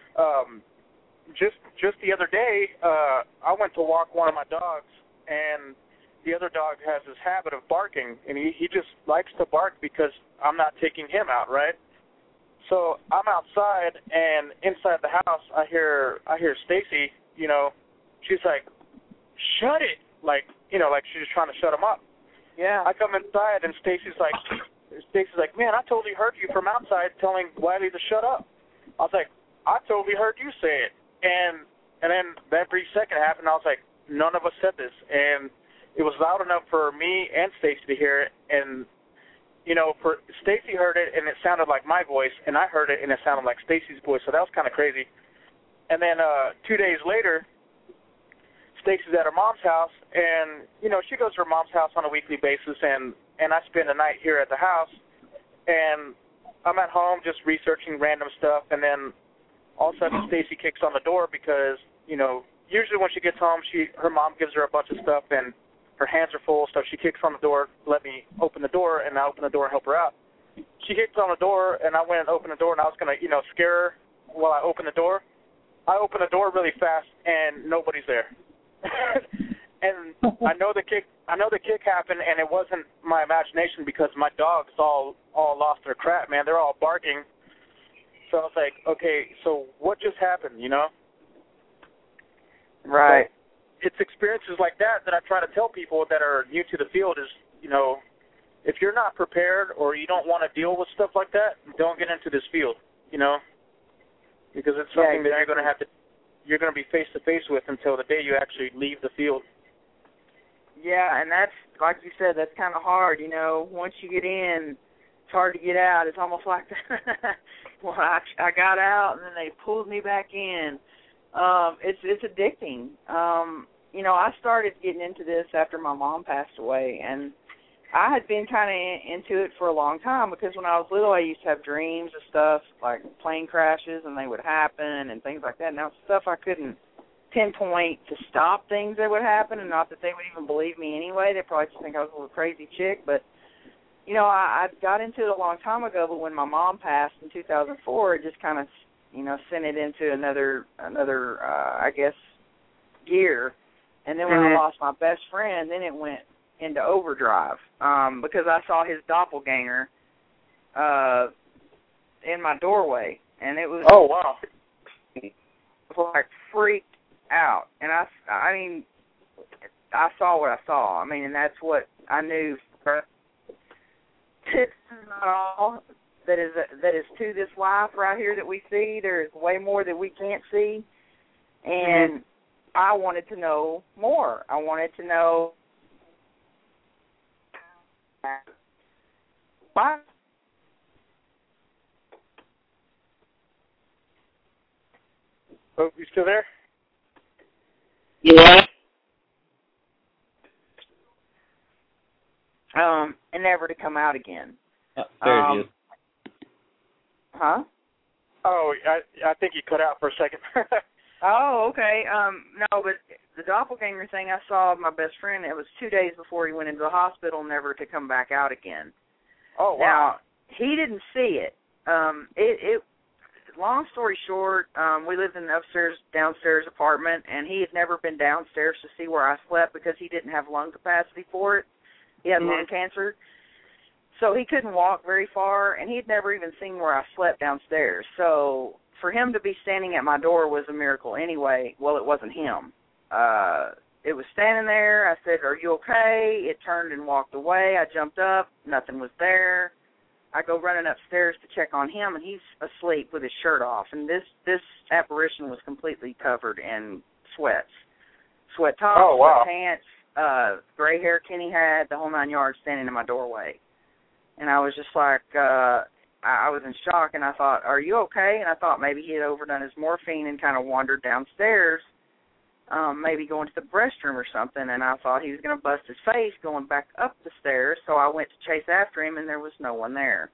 Just the other day, I went to walk one of my dogs, and the other dog has this habit of barking, and he just likes to bark because I'm not taking him out, right? So I'm outside, and inside the house, I hear Stacy. She's like, "Shut it!" Like she's trying to shut him up. Yeah. I come inside, and Stacy's like, "Man, I totally heard you from outside telling Wiley to shut up." I was like, "I totally heard you say it." And then that brief second happened. I was like, none of us said this, and it was loud enough for me and Stacy to hear it. And for Stacy heard it, and it sounded like my voice, and I heard it, and it sounded like Stacy's voice. So that was kind of crazy. And then 2 days later, Stacy's at her mom's house, and she goes to her mom's house on a weekly basis, and I spend the night here at the house, and I'm at home just researching random stuff, and then all of a sudden Stacy kicks on the door because usually when she gets home, her mom gives her a bunch of stuff, and her hands are full, so she kicks on the door, let me open the door, and I open the door and help her out. She kicked on the door, and I went and opened the door, and I was going to, scare her while I opened the door. I opened the door really fast, and nobody's there. And I know the kick happened, and it wasn't my imagination, because my dogs all lost their crap, man. They're all barking. So I was like, okay, so what just happened, Right. So it's experiences like that I try to tell people that are new to the field is, if you're not prepared or you don't want to deal with stuff like that, don't get into this field, because it's something that you're going to be face to face with until the day you actually leave the field. Yeah, and that's, like you said, that's kind of hard, once you get in, it's hard to get out. It's almost like well, I got out and then they pulled me back in. It's addicting. I started getting into this after my mom passed away, and I had been kind of into it for a long time, because when I was little, I used to have dreams of stuff like plane crashes, and they would happen and things like that. Now, stuff I couldn't pinpoint to stop things that would happen, and not that they would even believe me anyway. They probably just think I was a little crazy chick, but I got into it a long time ago, but when my mom passed in 2004, it just kind of, sent it into another, I guess, gear. And then when I lost my best friend, then it went into overdrive, because I saw his doppelganger in my doorway, and it was, oh wow, like freaked out. And I mean, I saw what I saw. I mean, and that's what I knew. This is not all that is to this life right here that we see. There's way more that we can't see, and I wanted to know more. I wanted to know why. Oh, you still there? Yeah. And never to come out again. There it is. Huh? Oh, I think you cut out for a second. Oh, okay. No, but the doppelganger thing I saw of my best friend, it was 2 days before he went into the hospital, never to come back out again. Oh, wow. Now, he didn't see it. Long story short, we lived in an upstairs-downstairs apartment, and he had never been downstairs to see where I slept because he didn't have lung capacity for it. He had lung cancer. So he couldn't walk very far, and he'd never even seen where I slept downstairs. So for him to be standing at my door was a miracle anyway. Well, it wasn't him. It was standing there. I said, "Are you okay?" It turned and walked away. I jumped up. Nothing was there. I go running upstairs to check on him, and he's asleep with his shirt off. And this apparition was completely covered in sweat tops, sweat pants, gray hair Kenny had, the whole 9 yards, standing in my doorway. And I was just like, I was in shock, and I thought, "Are you okay?" And I thought maybe he had overdone his morphine and kind of wandered downstairs, maybe going to the restroom or something, and I thought he was going to bust his face going back up the stairs, so I went to chase after him, and there was no one there.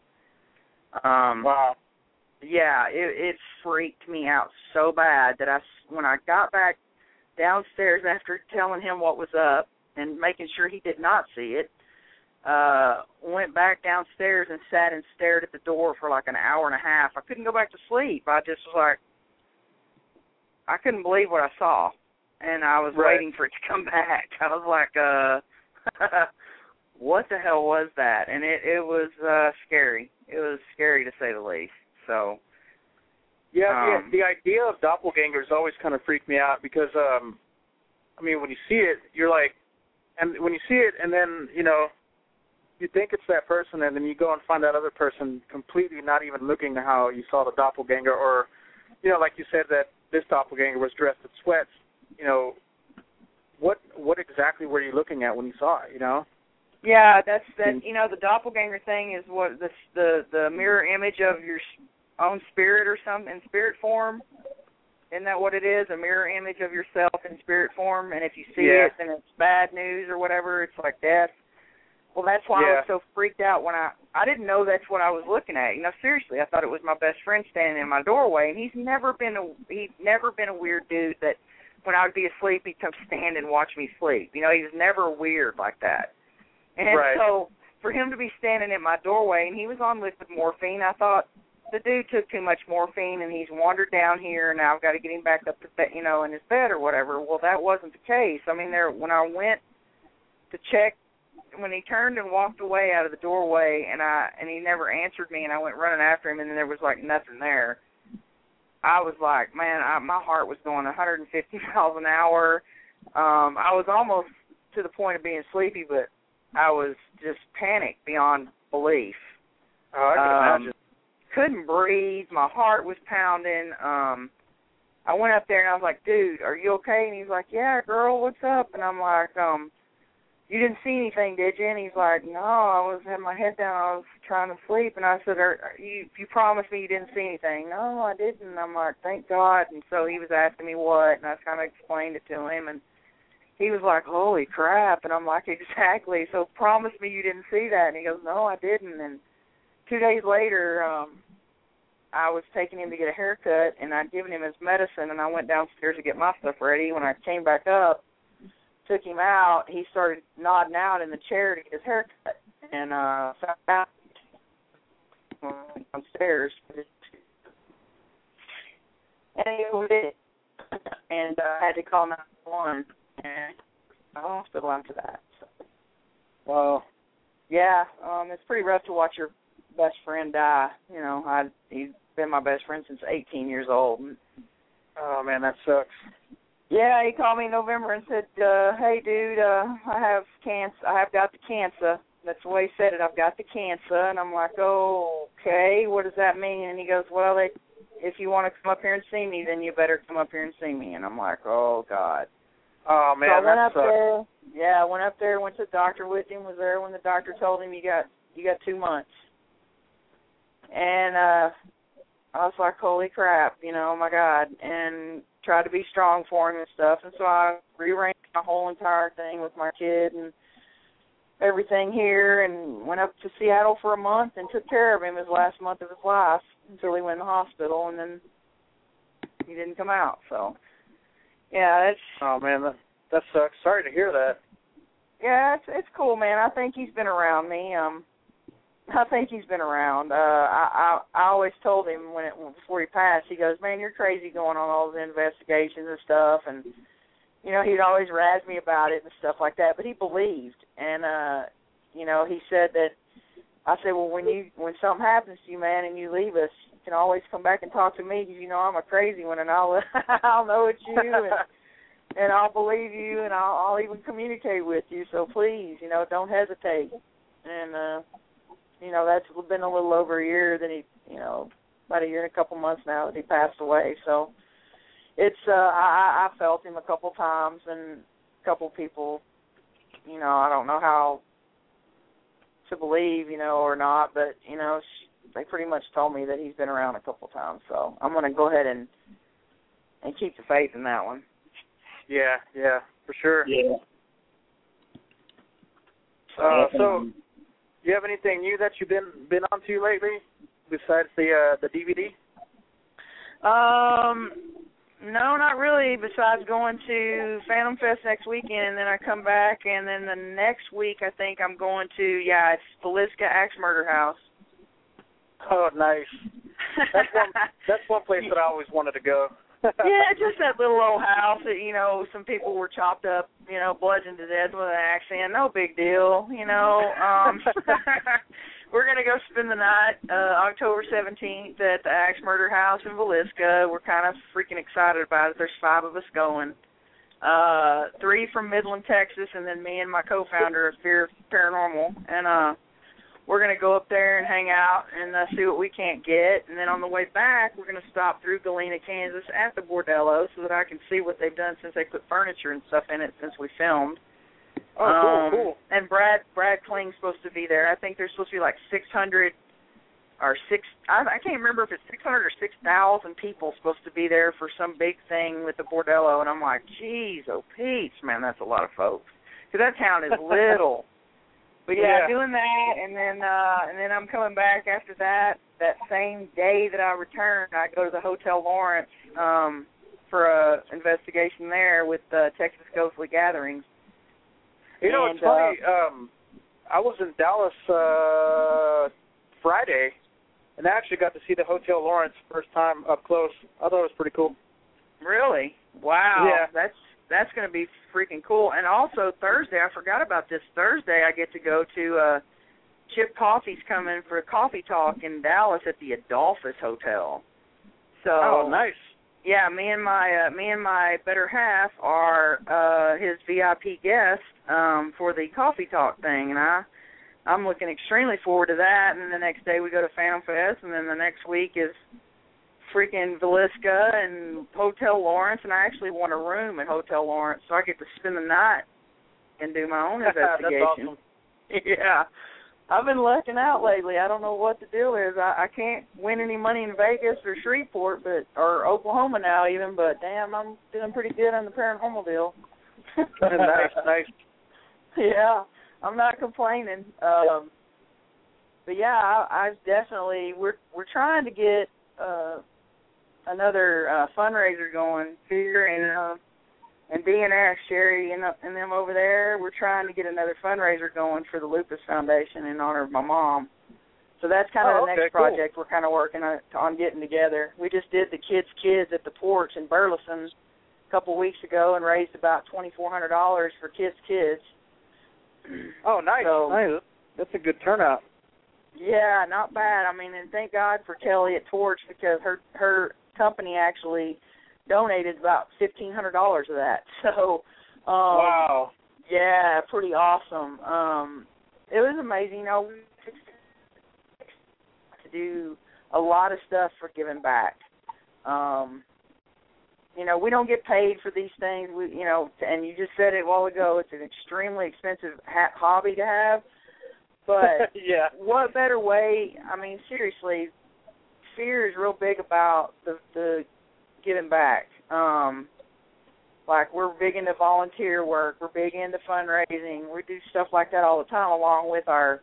Wow. Yeah, it freaked me out so bad that when I got back downstairs after telling him what was up and making sure he did not see it, went back downstairs and sat and stared at the door for like an hour and a half. I couldn't go back to sleep. I just was like, I couldn't believe what I saw. And I was waiting for it to come back. I was like, what the hell was that? And it was scary. It was scary to say the least. So, yeah, the idea of doppelgangers always kind of freaked me out because, I mean, when you see it, you're like, and when you see it, and then, you know, you think it's that person, and then you go and find that other person completely not even looking how you saw the doppelganger, or, you know, like you said that this doppelganger was dressed in sweats. You know, what exactly were you looking at when you saw it, you know? Yeah, that's you know, the doppelganger thing is what the mirror image of your own spirit or something in spirit form. Isn't that what it is? A mirror image of yourself in spirit form, and if you see it, then it's bad news or whatever. It's like death. Well, that's why I was so freaked out when I didn't know that's what I was looking at. You know, seriously, I thought it was my best friend standing in my doorway, and he's never been a weird dude that when I would be asleep, he'd come stand and watch me sleep. You know, he was never weird like that. And so for him to be standing in my doorway, and he was on liquid morphine, I thought the dude took too much morphine, and he's wandered down here, and now I've got to get him back up to bed, you know, in his bed or whatever. Well, that wasn't the case. I mean, when I went to check, when he turned and walked away out of the doorway, and he never answered me, and I went running after him, and then there was like nothing there. I was like, man, my heart was going 150 miles an hour. I was almost to the point of being sleepy, but I was just panicked beyond belief. Oh, I can imagine. Couldn't breathe. My heart was pounding. I went up there, and I was like, dude, are you okay? And he's like, yeah, girl, what's up? And I'm like, you didn't see anything, did you? And he's like, no, I had my head down. I was trying to sleep. And I said, you promised me you didn't see anything. No, I didn't. And I'm like, thank God. And so he was asking me what, and I kind of explained it to him. And he was like, holy crap. And I'm like, exactly. So promise me you didn't see that. And he goes, no, I didn't. And 2 days later, I was taking him to get a haircut, and I'd given him his medicine, and I went downstairs to get my stuff ready. When I came back up, took him out, he started nodding out in the chair to get his haircut, and found out downstairs. And he was it. And I had to call 911 and the hospital after that. So. Wow. Yeah, it's pretty rough to watch your best friend die. You know, he's been my best friend since 18 years old. Oh, man, that sucks. Yeah, he called me in November and said, hey, dude, I have cancer. I have got the cancer. That's the way he said it. I've got the cancer. And I'm like, oh, okay, what does that mean? And he goes, well, if you want to come up here and see me, then you better come up here and see me. And I'm like, oh, God. Oh, man, so I went that up sucks. there. Yeah, I went up there, went to the doctor with him, was there when the doctor told him you got 2 months. And I was like, holy crap, you know, oh, my God. And tried to be strong for him and stuff. And so I rearranged my whole entire thing with my kid and everything here and went up to Seattle for a month and took care of him his last month of his life until he went in the hospital, and then he didn't come out. So, yeah, it's... Oh, man, that sucks. Sorry to hear that. Yeah, it's cool, man. I think he's been around me. I think he's been around. I always told him before he passed, he goes, man, you're crazy going on all the investigations and stuff. And, you know, he'd always razz me about it and stuff like that. But he believed. And, you know, he said that I said, well, when something happens to you, man, and you leave us, you can always come back and talk to me because you know I'm a crazy one, and I'll know it's you, and I'll believe you, and I'll even communicate with you. So please, don't hesitate. And that's been a little over a year that he, about a year and a couple months now that he passed away. So it's I felt him a couple times, and a couple people, I don't know how to believe, or not, but, they pretty much told me that he's been around a couple times. So I'm going to go ahead and keep the faith in that one. Yeah, for sure. Yeah. So, you have anything new that you've been onto lately besides the DVD? No, not really, besides going to Phantom Fest next weekend, and then I come back, and then the next week I think I'm going to, it's Villisca Axe Murder House. Oh, nice. That's one place that I always wanted to go. Yeah, just that little old house that, some people were chopped up, bludgeoned to death with an axe in. No big deal, We're going to go spend the night, October 17th, at the Axe Murder House in Villisca. We're kind of freaking excited about it. There's 5 of us going. 3 from Midland, Texas, and then me and my co-founder of Fear Paranormal. And we're going to go up there and hang out and see what we can't get. And then on the way back, we're going to stop through Galena, Kansas at the Bordello so that I can see what they've done since they put furniture and stuff in it since we filmed. Oh, cool. And Brad Kling's supposed to be there. I think there's supposed to be like 600 or I can't remember if it's 600 or 6,000 people supposed to be there for some big thing with the Bordello. And I'm like, geez, oh, Pete's, man, that's a lot of folks. Because that town is little. But yeah, doing that, and then I'm coming back after that. That same day that I return, I go to the Hotel Lawrence for a investigation there with Texas Ghostly Gatherings. It's funny. I was in Dallas Friday, and I actually got to see the Hotel Lawrence first time up close. I thought it was pretty cool. Really? Wow. Yeah. That's going to be freaking cool. And also Thursday, I forgot about this. Thursday, I get to go to Chip Coffee's coming for a coffee talk in Dallas at the Adolphus Hotel. So, nice. Yeah, me and my better half are his VIP guests for the coffee talk thing, and I'm looking extremely forward to that. And the next day we go to Phantom Fest, and then the next week is freaking Villisca and Hotel Lawrence, and I actually want a room at Hotel Lawrence, so I get to spend the night and do my own investigation. That's awesome. Yeah. I've been lucking out lately. I don't know what the deal is. I can't win any money in Vegas or Shreveport, or Oklahoma now even, but damn, I'm doing pretty good on the paranormal deal. Nice. Yeah, I'm not complaining. But yeah, I've definitely we're trying to get another fundraiser going. Fear and DNS, Sherry and them over there, we're trying to get another fundraiser going for the Lupus Foundation in honor of my mom. So that's kind of the next project we're kind of working on getting together. We just did the kids at the porch in Burleson a couple weeks ago and raised about $2,400 for kids. Oh, nice. So, nice. That's a good turnout. Yeah, not bad. I mean, and thank God for Kelly at Torch because her company actually donated about $1,500 of that. So, wow. Yeah, pretty awesome. It was amazing. To do a lot of stuff for giving back. We don't get paid for these things. And you just said it a while ago. It's an extremely expensive hobby to have. But yeah. What better way? I mean, seriously, Fear is real big about the giving back. Like, we're big into volunteer work. We're big into fundraising. We do stuff like that all the time along with our,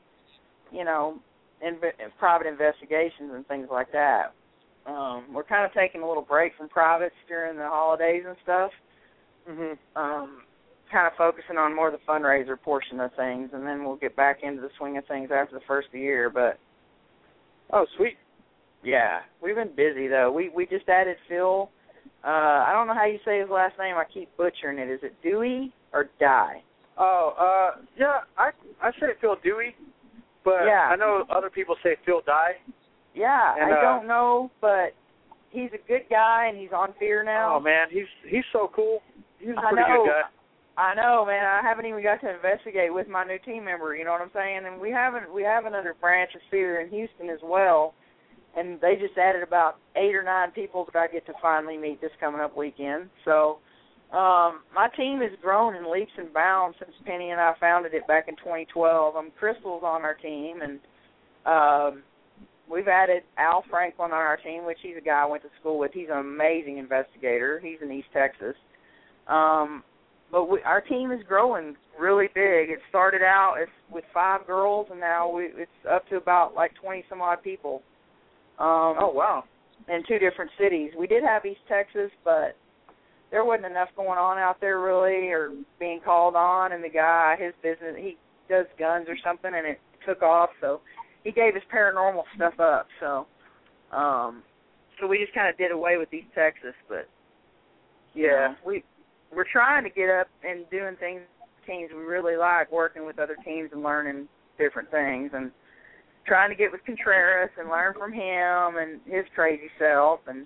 private investigations and things like that. We're kind of taking a little break from privates during the holidays and stuff. Mm-hmm. Kind of focusing on more of the fundraiser portion of things, and then we'll get back into the swing of things after the first of the year. But oh, sweet. Yeah, we've been busy, though. We just added Phil. I don't know how you say his last name. I keep butchering it. Is it Dewey or Die? Oh, yeah, I say Phil Dewey. But Yeah. I know other people say Phil Dye. Yeah, And, I don't know, but he's a good guy, and he's on Fear now. Oh, man, he's so cool. He's a I pretty know. good guy. I know, man. I haven't even got to investigate with my new team member. You know what I'm saying? And we have another branch of Fear in Houston as well, and they just added about 8 or 9 people that I get to finally meet this coming up weekend. So my team has grown in leaps and bounds since Penny and I founded it back in 2012. Crystal's on our team, and we've added Al Franklin on our team, which he's a guy I went to school with. He's an amazing investigator. He's in East Texas. But our team is growing really big. It started out with 5 girls, and now it's up to about like 20-some-odd people. Oh, wow. In 2 different cities. We did have East Texas, but there wasn't enough going on out there really, or being called on, and the guy, his business, he does guns or something, and it took off, so he gave his paranormal stuff up. So we just kind of did away with East Texas, but yeah, we're trying to get up and doing things with teams. We really like working with other teams and learning different things, and trying to get with Contreras and learn from him and his crazy self. And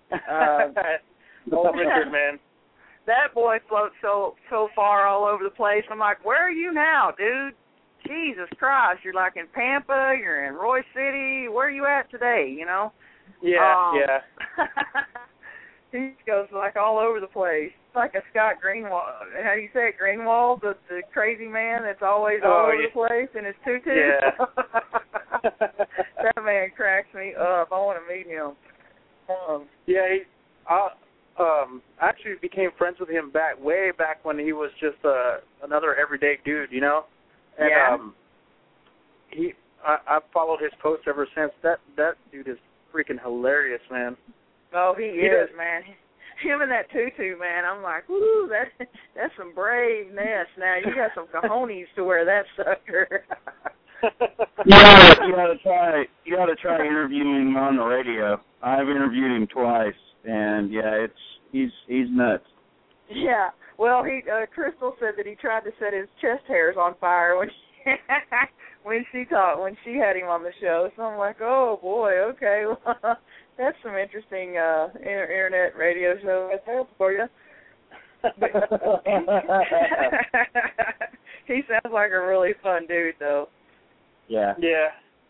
old Richard, man. That boy floats so far all over the place. I'm like, where are you now, dude? Jesus Christ, you're like in Pampa, you're in Roy City. Where are you at today, you know? Yeah. He goes like all over the place. It's like a Scott Greenwald. How do you say it? Greenwald, the crazy man that's always all over the place in his tutu. Yeah. That man cracks me up. I want to meet him. I actually became friends with him way back when he was just another everyday dude, you know? And I've followed his posts ever since. That dude is freaking hilarious, man. Oh, he is, man. Him and that tutu, man. I'm like, woo, that's some braveness. Now you got some cojones to wear that sucker. You gotta try interviewing him on the radio. I've interviewed him twice, and he's nuts. Yeah. Well, Crystal said that he tried to set his chest hairs on fire when she had him on the show. So I'm like, oh boy, okay, well, that's some interesting internet radio show right there for you. He sounds like a really fun dude, though. Yeah. Yeah.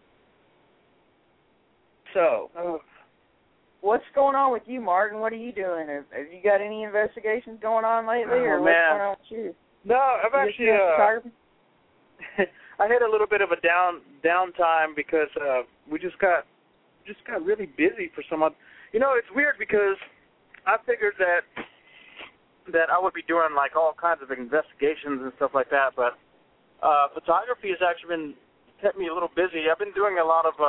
So, what's going on with you, Martin? What are you doing? Have you got any investigations going on lately, or what's going on with you? No, I've actually. I had a little bit of a downtime because we just got really busy for some. You know, it's weird because I figured that I would be doing like all kinds of investigations and stuff like that, but photography has actually kept me a little busy. I've been doing a lot of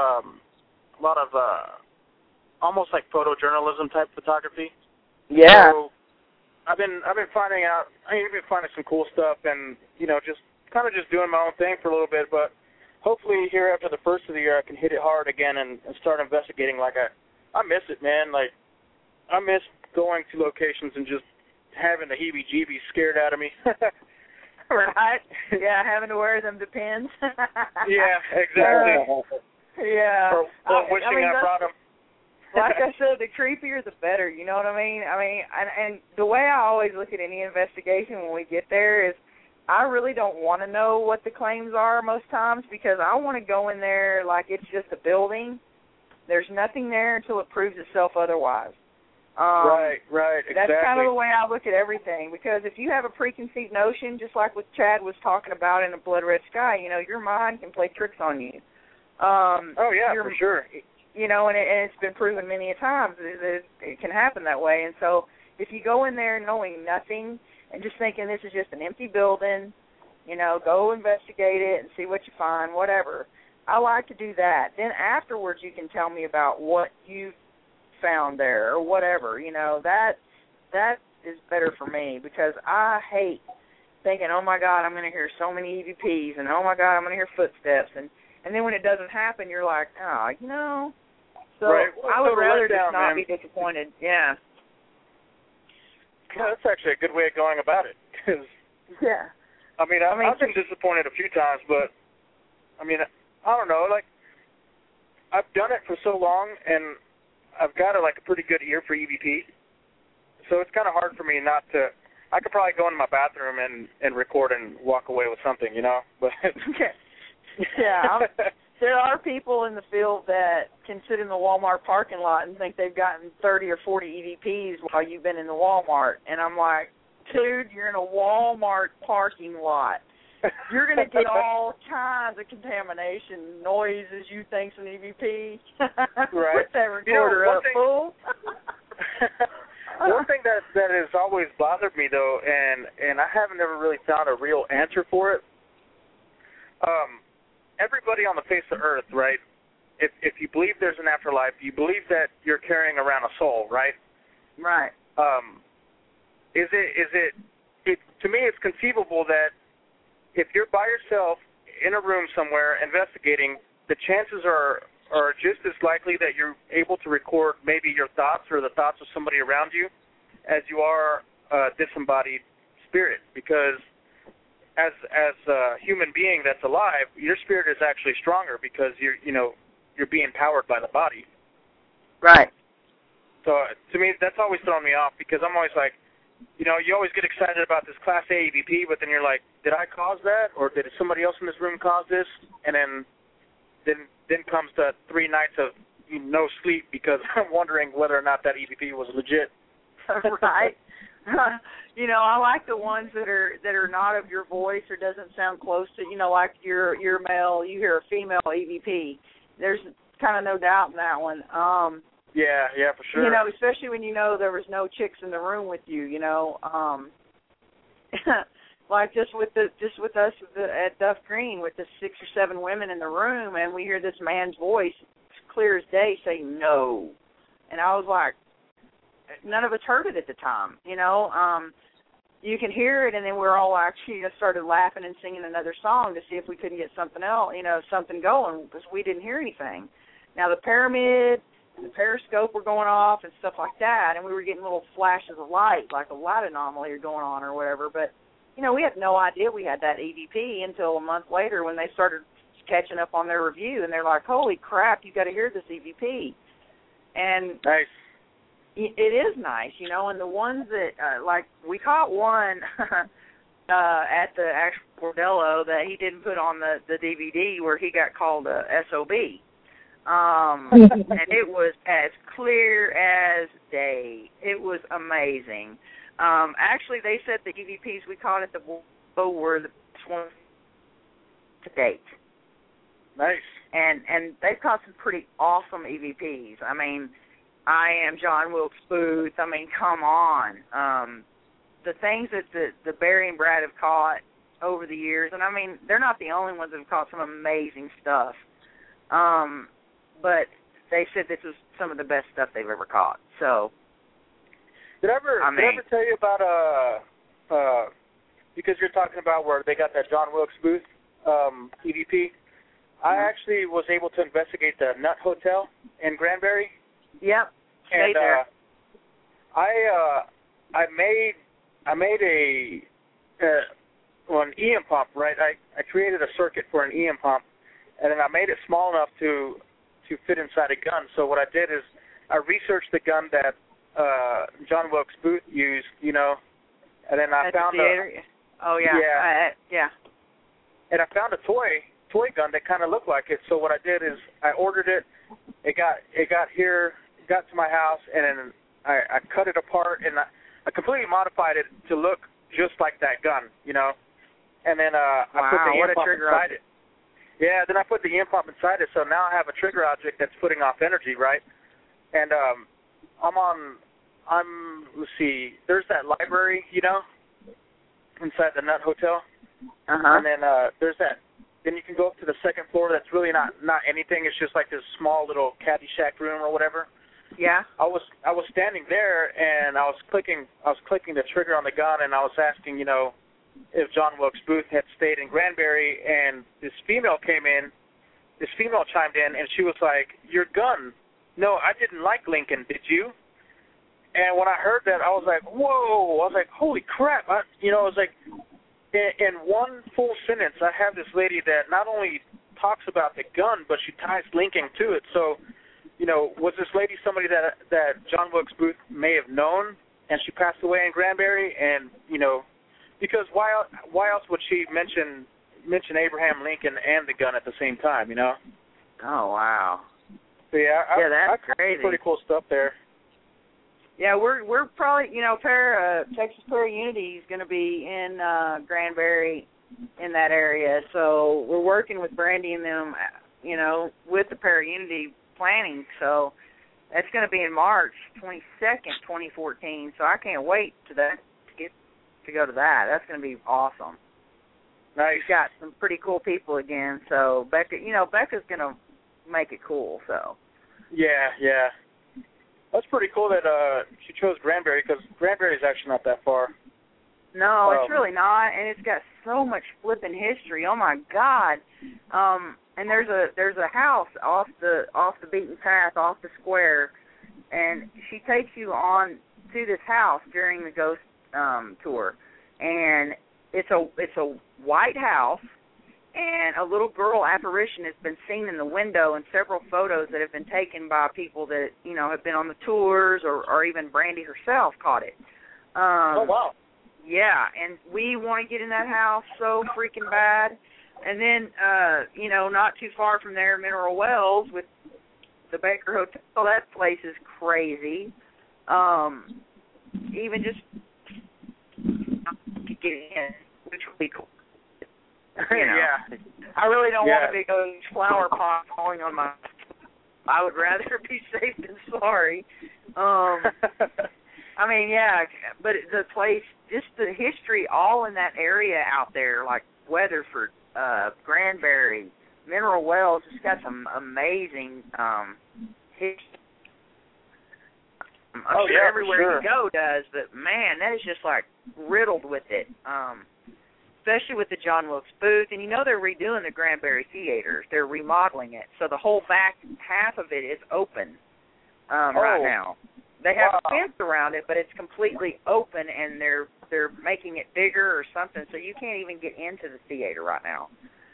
almost like photojournalism type photography. Yeah. So I've been finding some cool stuff, and you know, just kind of doing my own thing for a little bit. But hopefully here after the first of the year, I can hit it hard again and start investigating. Like I miss it, man. Like I miss going to locations and just having the heebie-jeebies scared out of me. Right? Yeah, having to wear them depends. Yeah, exactly. Yeah. Or wishing I brought them. Like I said, the creepier the better, you know what I mean? And the way I always look at any investigation when we get there is I really don't want to know what the claims are most times, because I want to go in there like it's just a building. There's nothing there until it proves itself otherwise. Right, exactly. That's kind of the way I look at everything, because if you have a preconceived notion, just like what Chad was talking about in A Blood Red Sky, you know, your mind can play tricks on you. Oh, yeah, for sure. You know, and it's been proven many a times that it can happen that way. And so if you go in there knowing nothing and just thinking this is just an empty building, you know, go investigate it and see what you find, whatever. I like to do that. Then afterwards you can tell me about what you found there or whatever. You know, that is better for me, because I hate thinking, oh, my God, I'm going to hear so many EVPs, and, oh, my God, I'm going to hear footsteps. And then when it doesn't happen, you're like, oh, you know. So right. Well, I would rather just not be disappointed. Yeah. Yeah, that's actually a good way of going about it. Cause, yeah. I've been disappointed a few times, but, I mean, I don't know, like, I've done it for so long, and I've got a pretty good ear for EVP. So it's kind of hard for me not to. I could probably go into my bathroom and record and walk away with something, But yeah, there are people in the field that can sit in the Walmart parking lot and think they've gotten 30 or 40 EVPs while you've been in the Walmart, and I'm like, dude, you're in a Walmart parking lot. You're going to get all kinds of contamination, noises you think's an EVP. Right. Put that recorder up, fool. One thing that has always bothered me, though, and I haven't ever really found a real answer for it, everybody on the face of Earth, right, if you believe there's an afterlife, you believe that you're carrying around a soul, right? Right. Is it to me, it's conceivable that if you're by yourself in a room somewhere investigating, the chances are just as likely that you're able to record maybe your thoughts or the thoughts of somebody around you as you are a disembodied spirit, because as a human being that's alive, your spirit is actually stronger because you're being powered by the body. Right. So to me, that's always thrown me off, because I'm always like, you always get excited about this Class A EVP, but then you're like, did I cause that, or did somebody else in this room cause this? And then comes the 3 nights of no sleep because I'm wondering whether or not that EVP was legit. Right. I like the ones that are not of your voice or doesn't sound close to, like you're male, you hear a female EVP. There's kind of no doubt in that one. Yeah, for sure. Especially when there was no chicks in the room with you. Like just with us at Duff Green with the 6 or 7 women in the room, and we hear this man's voice, clear as day, say no, and I was like, none of us heard it at the time. You can hear it, and then we're all actually started laughing and singing another song to see if we couldn't get something else, something going, because we didn't hear anything. Now the pyramid and the periscope were going off and stuff like that, and we were getting little flashes of light, like a light anomaly going on or whatever, but we had no idea we had that EVP until a month later when they started catching up on their review, and they're like, holy crap, you got to hear this EVP. And nice. It is nice, and the ones that, like, we caught one at the actual Bordello that he didn't put on the DVD where he got called a SOB. And it was as clear as day. It was amazing. Actually, they said the EVPs we caught at the Bordello were the best ones to date. Nice. And they've caught some pretty awesome EVPs. I mean, I Am John Wilkes Booth. I mean, come on. The things that the Barry and Brad have caught over the years, and I mean, they're not the only ones that have caught some amazing stuff. But they said this was some of the best stuff they've ever caught. So, did I ever tell you about because you're talking about where they got that John Wilkes Booth EVP? I actually was able to investigate the Nut Hotel in Granbury. Yep. And there. I made an EM pump, right? I created a circuit for an EM pump, and then I made it small enough to fit inside a gun. So what I did is I researched the gun that John Wilkes Booth used, and then I found yeah. And I found a toy gun that kind of looked like it. So what I did is I ordered it. It got here, got to my house, and then I cut it apart, and I completely modified it to look just like that gun, And then I put the EM pump inside it. Yeah, then I put the EM pump inside it, so now I have a trigger object that's putting off energy, right? And let's see, there's that library, inside the Nut Hotel. Uh-huh. And then there's that. Then you can go up to the second floor. That's really not anything. It's just like this small little Caddyshack room or whatever. Yeah. I was standing there, and I was clicking the trigger on the gun, and I was asking, if John Wilkes Booth had stayed in Granbury, and this female chimed in, and she was like, "Your gun? No, I didn't like Lincoln. Did you?" And when I heard that, I was like, "Whoa!" I was like, "Holy crap!" I was like, in one full sentence, I have this lady that not only talks about the gun, but she ties Lincoln to it. So, you know, was this lady somebody that John Wilkes Booth may have known, and she passed away in Granbury? And, you know, because why else would she mention Abraham Lincoln and the gun at the same time, you know? Oh, wow. So, yeah, that's crazy. Pretty cool stuff there. Yeah, we're probably, you know, Texas Prayer Unity is going to be in Granbury in that area. So we're working with Brandy and them, you know, with the Prayer Unity planning. So that's going to be in March 22nd, 2014. So I can't wait to go to that. That's going to be awesome. Nice. We've got some pretty cool people again. So Becca's going to make it cool. So. Yeah. That's pretty cool that she chose Granbury, because Granbury is actually not that far. No, it's really not, and it's got so much flipping history. Oh my God! And there's a house off the beaten path, off the square, and she takes you on to this house during the ghost tour, and it's a white house. And a little girl apparition has been seen in the window, and several photos that have been taken by people that, you know, have been on the tours, or even Brandy herself caught it. Oh, wow. Yeah, and we want to get in that house so freaking bad. And then, you know, not too far from there, Mineral Wells with the Baker Hotel, that place is crazy. Even just getting in, which would be cool. You know, yeah. I really don't want a big flower pot falling on my. I would rather be safe than sorry. I mean, yeah, but the place, just the history, all in that area out there, like Weatherford, Granbury, Mineral Wells, it's got some amazing history. I'm sure everywhere you go does, but man, that is just like riddled with it. Especially with the John Wilkes Booth, and you know they're redoing the Granbury Theater. They're remodeling it, so the whole back half of it is open right now. They have a fence around it, but it's completely open, and they're making it bigger or something, so you can't even get into the theater right now.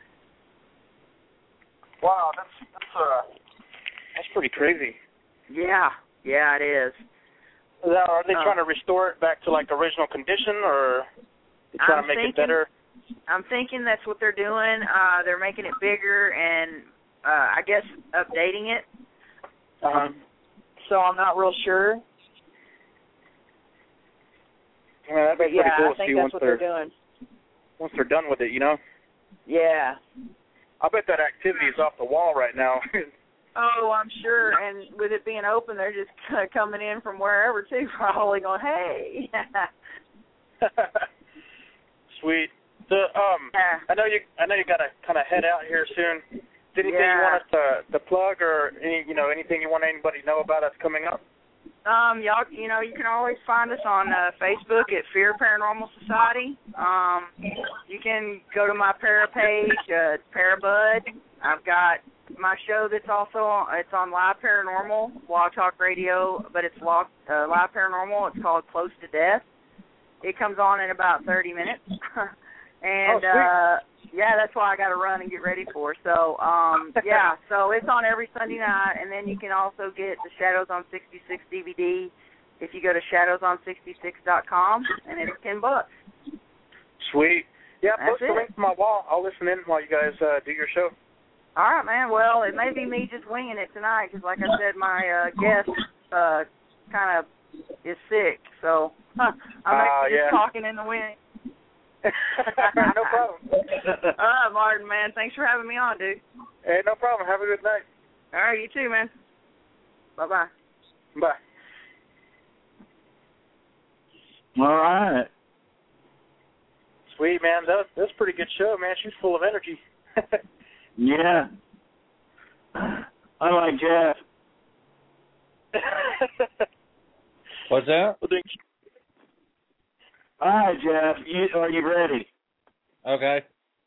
Wow, that's pretty crazy. Yeah, it is. Now, are they trying to restore it back to like original condition, or trying to make it better? I'm thinking that's what they're doing. They're making it bigger and I guess updating it. So I'm not real sure. Yeah, that'd be pretty cool to see that's what they're doing. Once they're done with it, you know? Yeah. I bet that activity is off the wall right now. Oh, I'm sure. And with it being open, they're just coming in from wherever, too, probably going, hey. Sweet. I know you gotta kind of head out here soon. Is there anything you want us to plug, or anything you want anybody to know about that's coming up? Y'all, you can always find us on Facebook at Fear Paranormal Society. You can go to my para page, Parabud. I've got my show that's it's on Live Paranormal, Blog Talk Radio, but it's Live Paranormal. It's called Close to Death. It comes on in about 30 minutes. And, that's why I got to run and get ready for. So, so it's on every Sunday night. And then you can also get the Shadows on 66 DVD if you go to shadowson66.com, and it's $10. Sweet. Yeah, post the link to my wall. I'll listen in while you guys do your show. All right, man. Well, it may be me just winging it tonight because, like I said, my guest kind of is sick. So I'm just talking in the wind. No problem. All right, Martin, man. Thanks for having me on, dude. Hey, no problem. Have a good night. All right, you too, man. Bye-bye. Bye. All right. Sweet, man. That's a pretty good show, man. She's full of energy. Yeah. I like Jeff. What's that? All right, Jeff. Are you ready? Okay.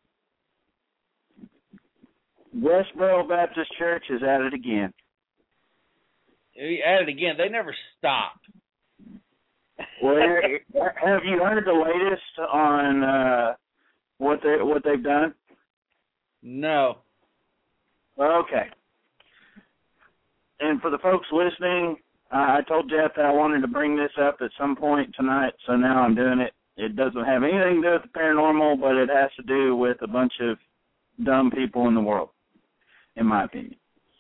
Westboro Baptist Church is at it again. At it again. They never stop. Well, have you heard the latest on what they've done? No. Okay. And for the folks listening, I told Jeff that I wanted to bring this up at some point tonight, so now I'm doing it. It doesn't have anything to do with the paranormal, but it has to do with a bunch of dumb people in the world, in my opinion.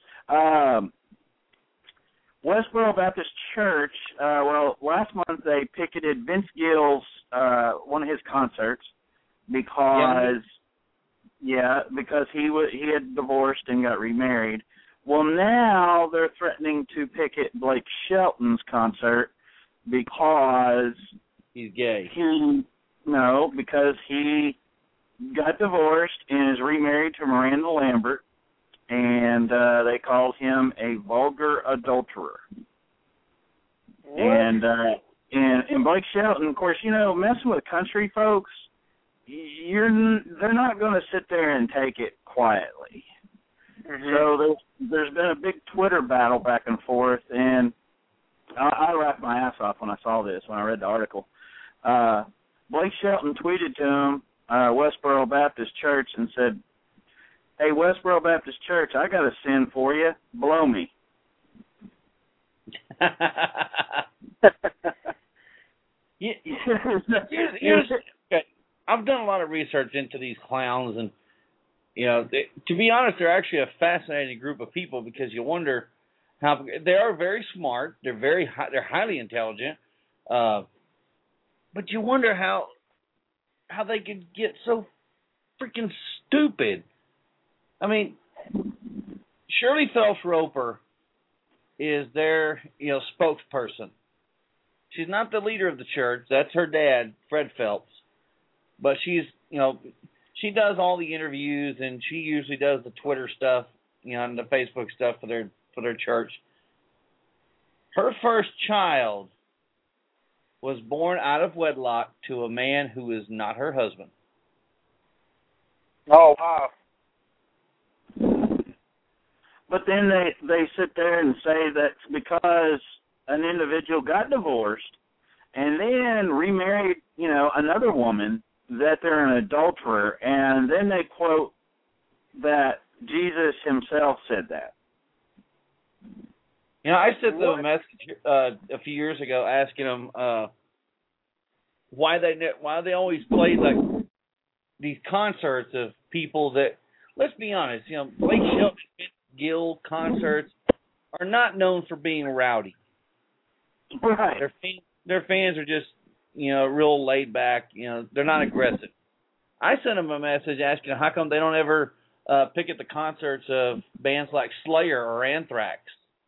Westboro Baptist Church, last month they picketed Vince Gill's, one of his concerts because he had divorced and got remarried. Well, now they're threatening to picket Blake Shelton's concert because he's gay. Because he got divorced and is remarried to Miranda Lambert, and they called him a vulgar adulterer. What? And Blake Shelton, of course, messing with country folks, they're not going to sit there and take it quietly. Mm-hmm. So there's been a big Twitter battle back and forth, and I laughed my ass off when I saw this, when I read the article. Blake Shelton tweeted to him, Westboro Baptist Church, and said, "Hey, Westboro Baptist Church, I got a sin for you. Blow me." Okay. I've done a lot of research into these clowns, and to be honest, they're actually a fascinating group of people because you wonder how they are very smart. They're they're highly intelligent, but you wonder how they could get so freaking stupid. I mean, Shirley Phelps Roper is their spokesperson. She's not the leader of the church. That's her dad, Fred Phelps. But she's she does all the interviews, and she usually does the Twitter stuff, and the Facebook stuff for their church. Her first child was born out of wedlock to a man who is not her husband. Oh, wow. But then they sit there and say that's because an individual got divorced and then remarried, another woman, that they're an adulterer, and then they quote that Jesus himself said that. I sent them a message a few years ago asking them why they always play like these concerts of people that, let's be honest, Blake Shelton, Gill concerts are not known for being rowdy. Right. Their fans are just real laid back. They're not aggressive. I sent them a message asking how come they don't ever picket the concerts of bands like Slayer or Anthrax.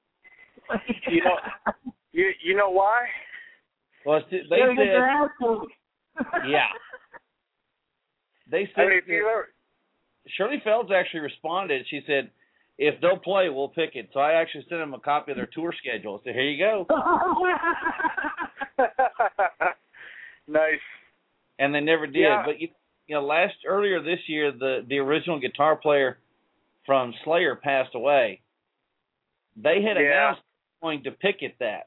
You know why? Well, they said, yeah. They said, Shirley Phelps actually responded. She said, if they'll play, we'll pick it. So I actually sent them a copy of their tour schedule. So here you go. Nice. And they never did. Yeah. But earlier this year, the original guitar player from Slayer passed away. They had announced going to picket that,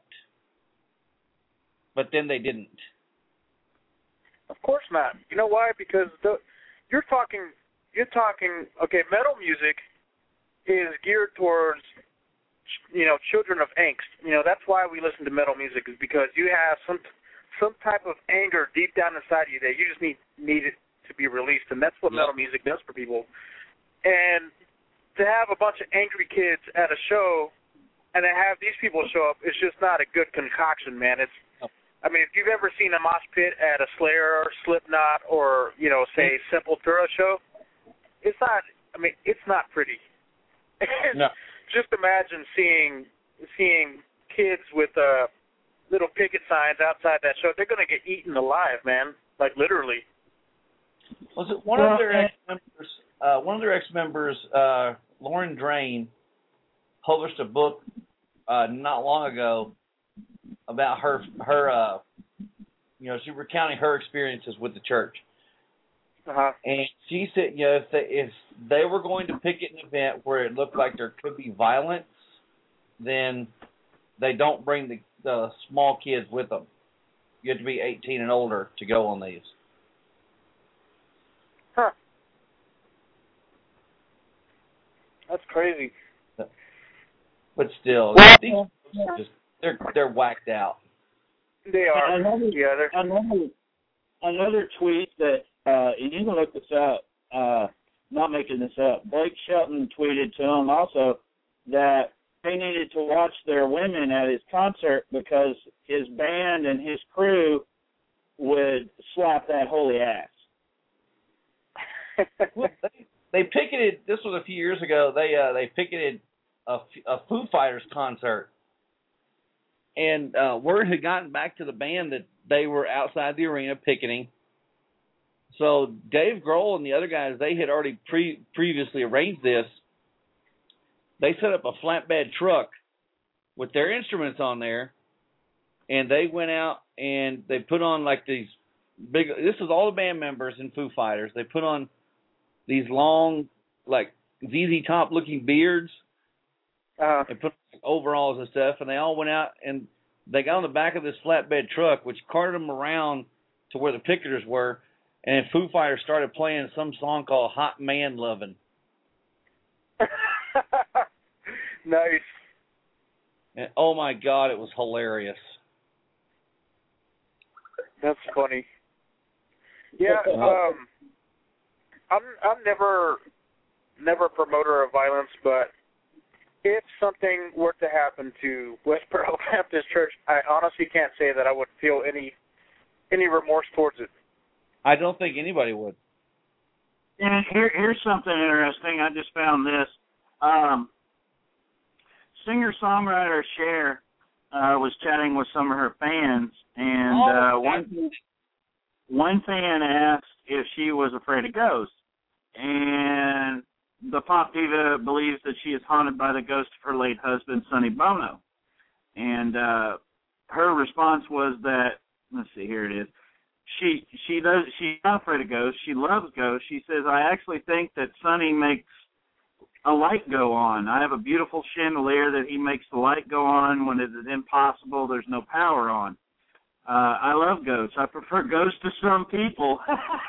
but then they didn't. Of course not. You know why? Because you're talking. Okay, metal music is geared towards children of angst. That's why we listen to metal music, is because you have some type of anger deep down inside you that you just need it to be released, and that's what metal music does for people. And to have a bunch of angry kids at a show and to have these people show up is just not a good concoction, man. I mean, if you've ever seen a mosh pit at a Slayer or Slipknot or, say, Sepultura show, it's not pretty. No. Just imagine seeing kids with little picket signs outside that show. They're going to get eaten alive, man, like literally. Was it one of their ex-members, Lauren Drain, published a book not long ago about her she recounting her experiences with the church. Uh-huh. And she said, if they were going to picket an event where it looked like there could be violence, then they don't bring the small kids with them. You have to be 18 and older to go on these. Huh. That's crazy. But still, these just they're whacked out. They are. Another tweet that, and you can look this up, not making this up, Blake Shelton tweeted to him also that they needed to watch their women at his concert because his band and his crew would slap that holy ass. Well, they picketed, this was a few years ago, they picketed a Foo Fighters concert. And word had gotten back to the band that they were outside the arena picketing. So Dave Grohl and the other guys, they had already previously arranged this. They set up a flatbed truck with their instruments on there, and they went out and they put on like these big, this is all the band members in Foo Fighters. They put on these long, like ZZ Top looking beards. And put on overalls and stuff, and they all went out and they got on the back of this flatbed truck, which carted them around to where the picketers were, and Foo Fighters started playing some song called Hot Man Lovin'. Nice. And oh my God, it was hilarious. That's funny. Yeah, I'm never a promoter of violence, but if something were to happen to Westboro Baptist Church, I honestly can't say that I would feel any remorse towards it. I don't think anybody would. And here's something interesting. I just found this. Singer-songwriter Cher was chatting with some of her fans, and one fan asked if she was afraid of ghosts. And the pop diva believes that she is haunted by the ghost of her late husband, Sonny Bono. And her response was that, let's see, here it is. She's not afraid of ghosts. She loves ghosts. She says, I actually think that Sonny makes a light go on. I have a beautiful chandelier that he makes the light go on when it is impossible. There's no power on. I love ghosts. I prefer ghosts to some people.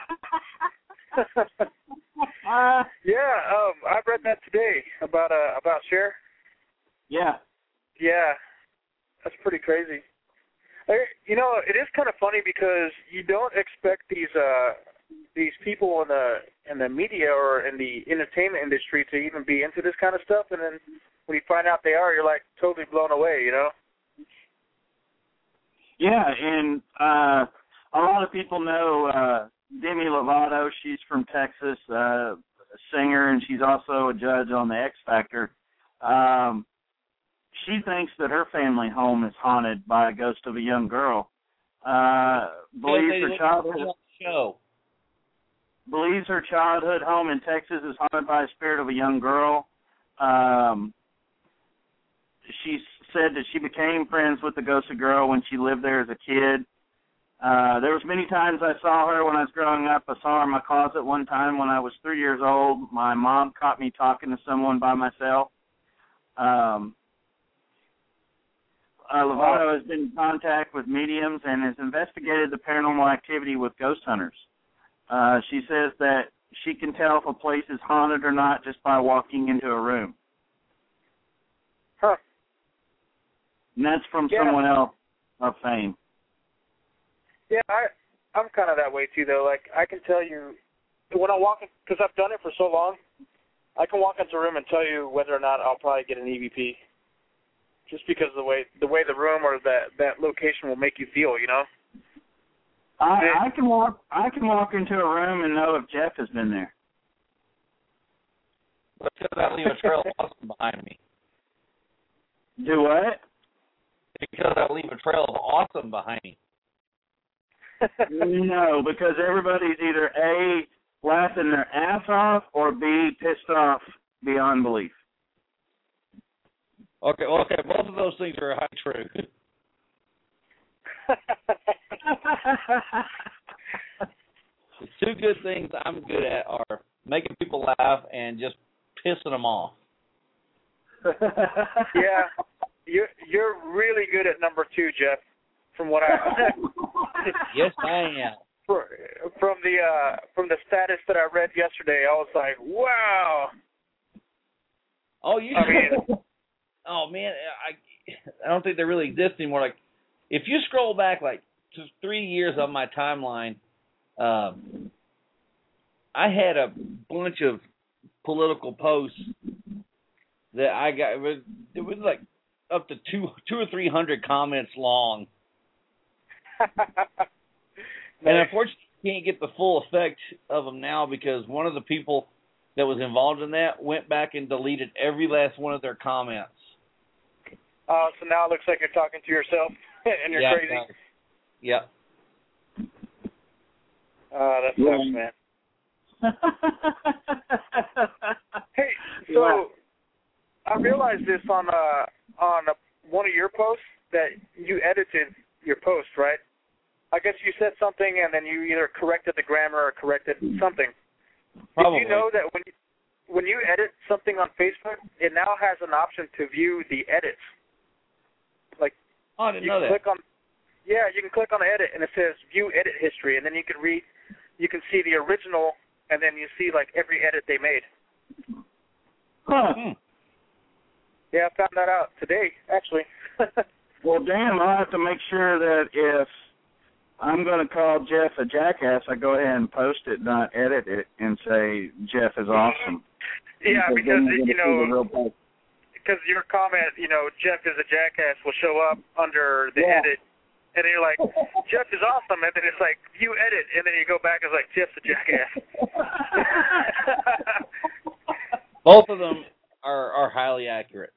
Yeah, I read that today about Cher. Yeah. Yeah, that's pretty crazy. You know, it is kind of funny because you don't expect these people in the media or in the entertainment industry to even be into this kind of stuff, and then when you find out they are, you're like totally blown away, you know? Yeah, and a lot of people know Demi Lovato. She's from Texas, a singer, and she's also a judge on the X Factor. She thinks that her family home is haunted by a ghost of a young girl. Believes her childhood home in Texas is haunted by a spirit of a young girl. She said that she became friends with the ghosted girl when she lived there as a kid. There was many times I saw her when I was growing up. I saw her in my closet one time when I was 3 years old. My mom caught me talking to someone by myself. Lovato has been in contact with mediums and has investigated the paranormal activity with ghost hunters. She says that she can tell if a place is haunted or not just by walking into a room. Huh. And that's from someone else of fame. Yeah, I'm kind of that way too, though. Like, I can tell you, when I walk in, because I've done it for so long, I can walk into a room and tell you whether or not I'll probably get an EVP. Just because of the way the room or that location will make you feel, you know? I can walk into a room and know if Jeff has been there. Because I leave a trail of awesome behind me. Do what? Because I leave a trail of awesome behind me. No, because everybody's either A, laughing their ass off, or B, pissed off beyond belief. Okay, both of those things are high true. The two good things I'm good at are making people laugh and just pissing them off. Yeah, you're really good at number two, Jeff. From what I Yes, I am. From the status that I read yesterday, I was like, wow. Oh, you. I mean, oh man, I don't think they really exist anymore. Like, if you scroll back like to 3 years of my timeline, I had a bunch of political posts that I got. It was like up to two or 300 comments long, and unfortunately, you can't get the full effect of them now because one of the people that was involved in that went back and deleted every last one of their comments. So now it looks like you're talking to yourself and you're crazy. Yeah. That sucks, man. Hey, so I realized this on one of your posts that you edited your post, right? I guess you said something and then you either corrected the grammar or corrected something. Probably. Did you know that when you edit something on Facebook, it now has an option to view the edits? Like, I didn't know that. You can click on edit and it says view edit history, and then you can see the original, and then you see like every edit they made. Huh. Yeah, I found that out today, actually. Well, damn, I'll have to make sure that if I'm going to call Jeff a jackass, I go ahead and post it, not edit it, and say Jeff is awesome. Yeah, because your comment, Jeff is a jackass will show up under the edit, and then you're like, Jeff is awesome, and then it's like, view edit, and then you go back and it's like, Jeff's a jackass. Both of them are highly accurate.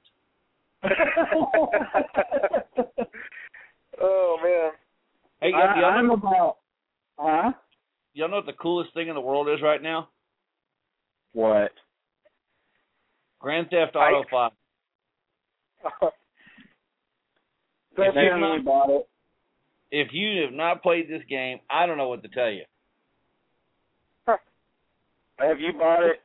Oh, man. Hey, I'm about, y'all know what the coolest thing in the world is right now? What? Grand Theft Auto 5. If you have not played this game, I don't know what to tell you. Have you bought it?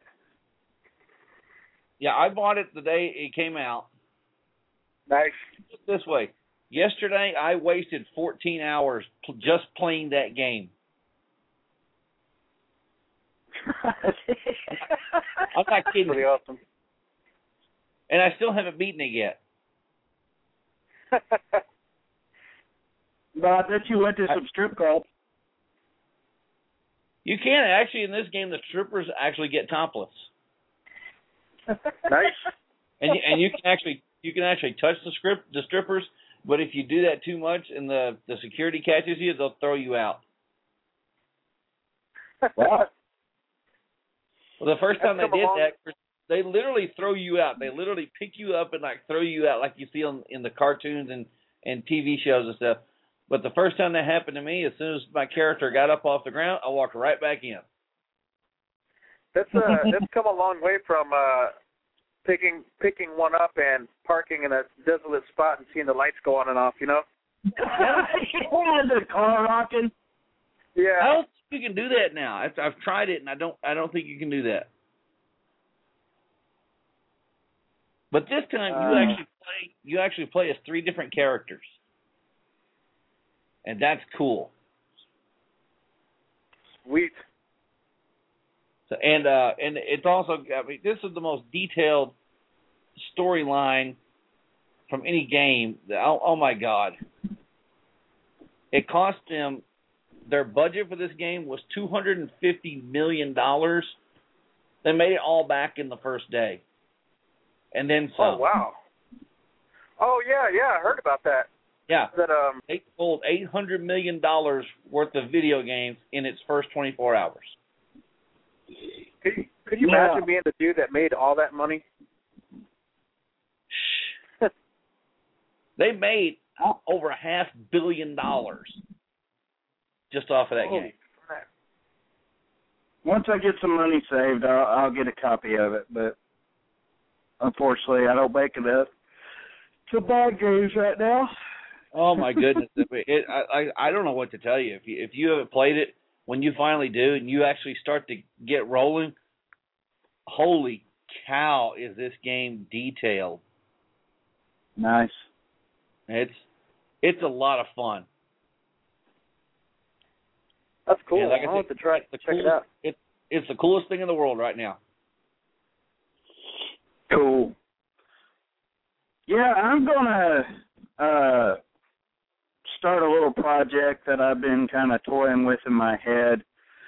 Yeah, I bought it the day it came out. Nice. This way. Yesterday, I wasted 14 hours just playing that game. I'm not kidding. Pretty awesome. And I still haven't beaten it yet. But I bet you went to some strip clubs. You can actually in this game. The strippers actually get topless. Nice. And you can actually touch the strippers. But if you do that too much and the security catches you, they'll throw you out. What? Well, the first time they did that, they literally throw you out. They literally pick you up and like throw you out like you see in the cartoons and TV shows and stuff. But the first time that happened to me, as soon as my character got up off the ground, I walked right back in. That's come a long way from picking one up and parking in a desolate spot and seeing the lights go on and off, The car rocking. Yeah. I don't think you can do that now. I've tried it and I don't think you can do that. But this time you actually play as 3 different characters. And that's cool. Sweet. So, and it's also, this is the most detailed storyline from any game. Oh my God. It cost them, their budget for this game was $250 million. They made it all back in the first day. And then some. Oh, wow. Oh, yeah, I heard about that. Yeah. That, they sold $800 million worth of video games in its first 24 hours. Could you imagine being the dude that made all that money? They made over $500 million just off of that game. Once I get some money saved, I'll get a copy of it. But unfortunately, I don't make enough to buy games right now. Oh my goodness! I don't know what to tell you. If you haven't played it, when you finally do and you actually start to get rolling, holy cow, is this game detailed? Nice. It's a lot of fun. That's cool. Yeah, like I I'll have to try check it out. It's the coolest thing in the world right now. Cool. Yeah, I'm gonna start a little project that I've been kind of toying with in my head.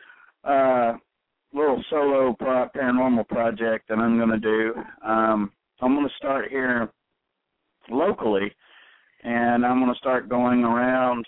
Little solo paranormal project that I'm gonna do. I'm gonna start here locally, and I'm gonna start going around.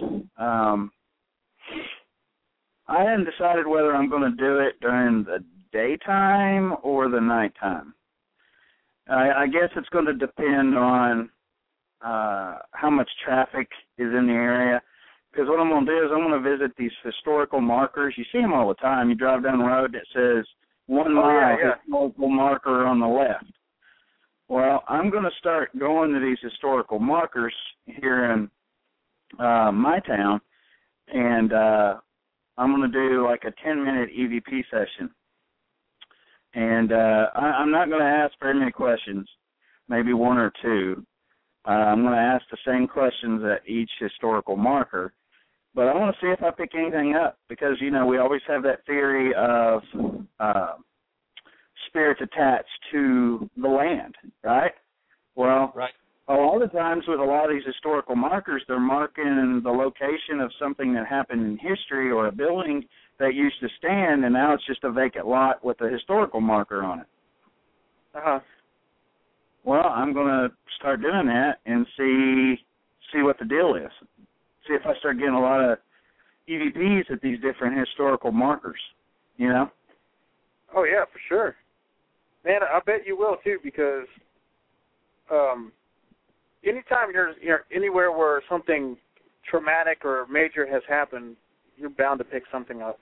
I hadn't decided whether I'm going to do it during the daytime or the nighttime. I guess it's going to depend on how much traffic is in the area. Because what I'm going to do is I'm going to visit these historical markers. You see them all the time. You drive down the road that says 1 mile historical marker on the left. Well, I'm going to start going to these historical markers here in my town, and I'm going to do like a 10-minute EVP session. And I'm not going to ask very many questions, maybe one or two. I'm going to ask the same questions at each historical marker. But I want to see if I pick anything up because, you know, we always have that theory of spirits attached to the land, right? Well, right. A lot of times with a lot of these historical markers, they're marking the location of something that happened in history or a building that used to stand, and now it's just a vacant lot with a historical marker on it. Uh-huh. Well, I'm going to start doing that and see what the deal is. See if I start getting a lot of EVPs at these different historical markers, you know? Oh, yeah, for sure. Man, I bet you will, too, because anytime you're anywhere where something traumatic or major has happened, you're bound to pick something up.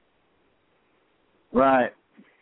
Right.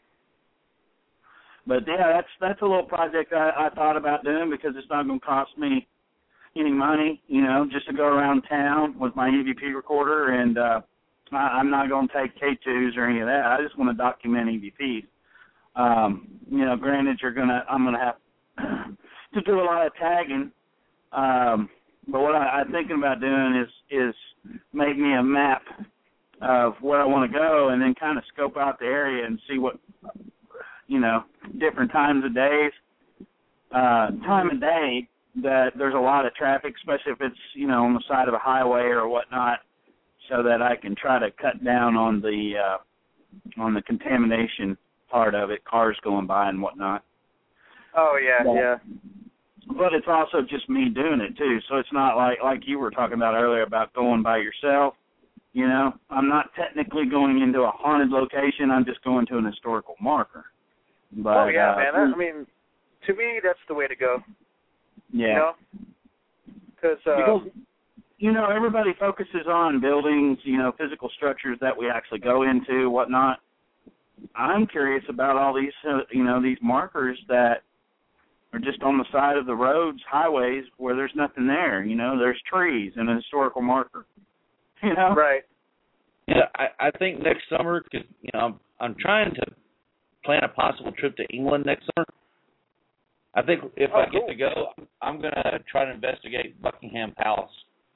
But, yeah, that's a little project I thought about doing because it's not going to cost me any money, you know, just to go around town with my EVP recorder, and I'm not going to take K2s or any of that. I just want to document EVPs. You know, granted, I'm going to have to do a lot of tagging, but what I'm thinking about doing is make me a map of where I want to go and then kind of scope out the area and see what, you know, different times of days, time of day that there's a lot of traffic, especially if it's, you know, on the side of a highway or whatnot, so that I can try to cut down on the contamination part of it, cars going by and whatnot. Oh, yeah. But it's also just me doing it, too, so it's not like you were talking about earlier about going by yourself. You know, I'm not technically going into a haunted location. I'm just going to an historical marker. But, oh, yeah, man. I mean, to me, that's the way to go. Yeah. You know? Because, you know, everybody focuses on buildings, you know, physical structures that we actually go into, whatnot. I'm curious about all these, you know, these markers that are just on the side of the roads, highways, where there's nothing there. You know, there's trees and a historical marker. You know? Right. Yeah, I think next summer, cause, you know, I'm trying to plan a possible trip to England next summer. I think if I get to go, I'm going to try to investigate Buckingham Palace.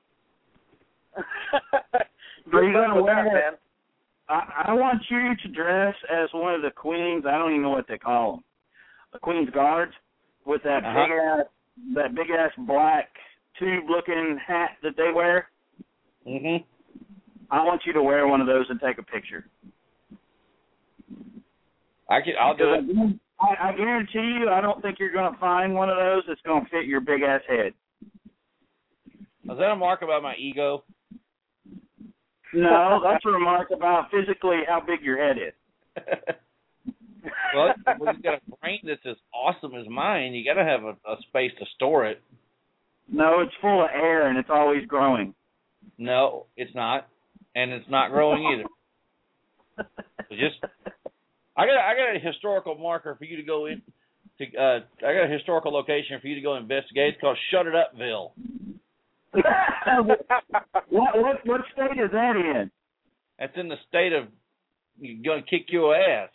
Are you going to wear that? I want you to dress as one of the queens. I don't even know what they call them. The Queen's Guards with that big ass black tube-looking hat that they wear. Mhm. I want you to wear one of those and take a picture. I'll do it. I guarantee you, I don't think you're going to find one of those that's going to fit your big ass head. Is that a mark about my ego? No, that's a remark about physically how big your head is. Well, when you've got a brain that's as awesome as mine, you got to have a space to store it. No, it's full of air and it's always growing. No, it's not, and it's not growing either. I got a historical marker for you to go in. I got a historical location for you to go investigate. It's called Shut It Upville. What state is that in? That's in the state of you're going to kick your ass.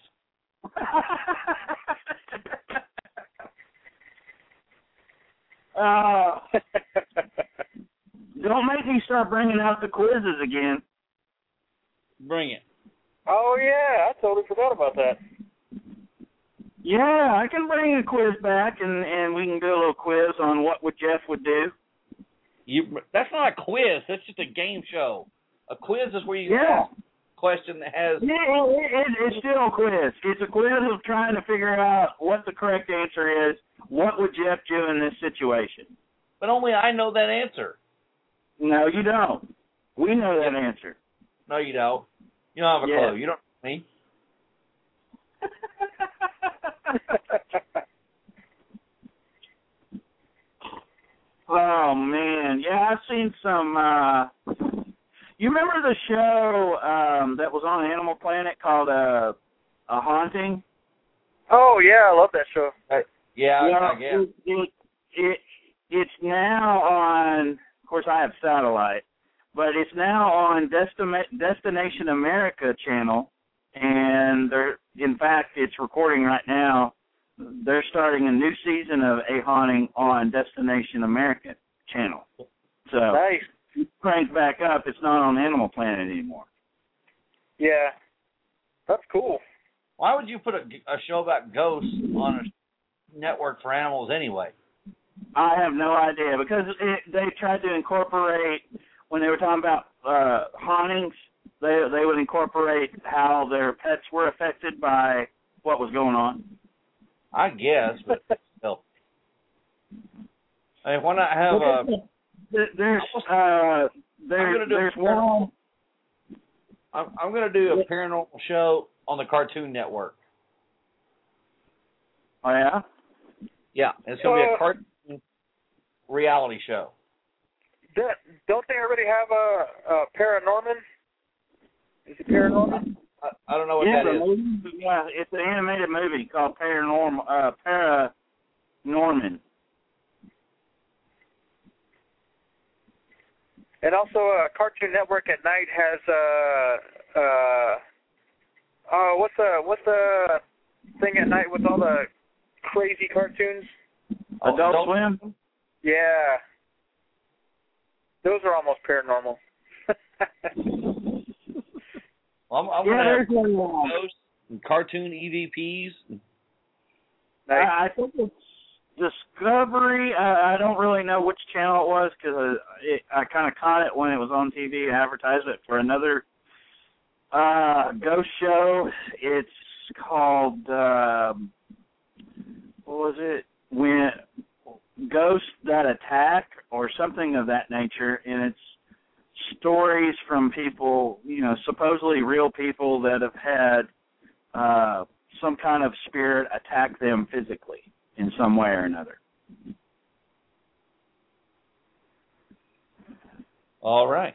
Don't make me start bringing out the quizzes again. Bring it. Oh, yeah. I totally forgot about that. Yeah, I can bring a quiz back, and we can do a little quiz on what Jeff would do. That's not a quiz. That's just a game show. A quiz is where you ask a question that has... It's still a quiz. It's a quiz of trying to figure out what the correct answer is. What would Jeff do in this situation? But only I know that answer. No, you don't. We know that answer. No, you don't. You don't have a clue. You don't know me. Oh, man. Yeah, I've seen some... you remember the show that was on Animal Planet called A Haunting? Oh, yeah, I love that show. I guess. It's now on... Of course, I have satellite. But it's now on Destination America channel. And in fact, it's recording right now. They're starting a new season of A Haunting on Destination America channel. So nice. If you crank back up, it's not on Animal Planet anymore. Yeah, that's cool. Why would you put a show about ghosts on a network for animals anyway? I have no idea, because they tried to incorporate, when they were talking about hauntings, they would incorporate how their pets were affected by what was going on. I guess, but still. I mean, why not have a... There's one... I'm going to do a paranormal show on the Cartoon Network. Oh, yeah? Yeah, it's going to be a cartoon reality show. Don't they already have a Paranorman? Is it Paranorman? I don't know what that is. Yeah, it's an animated movie called Paranorman. And also, Cartoon Network at night has what's the thing at night with all the crazy cartoons? Adult Swim. Yeah, those are almost paranormal. I'm going to have ghosts and cartoon EVPs. Nice. I think it's Discovery. I don't really know which channel it was, because I kind of caught it when it was on TV, advertisement for another ghost show. It's called, what was it? When Ghosts That Attack, or something of that nature, and it's stories from people, supposedly real people that have had some kind of spirit attack them physically in some way or another. All right.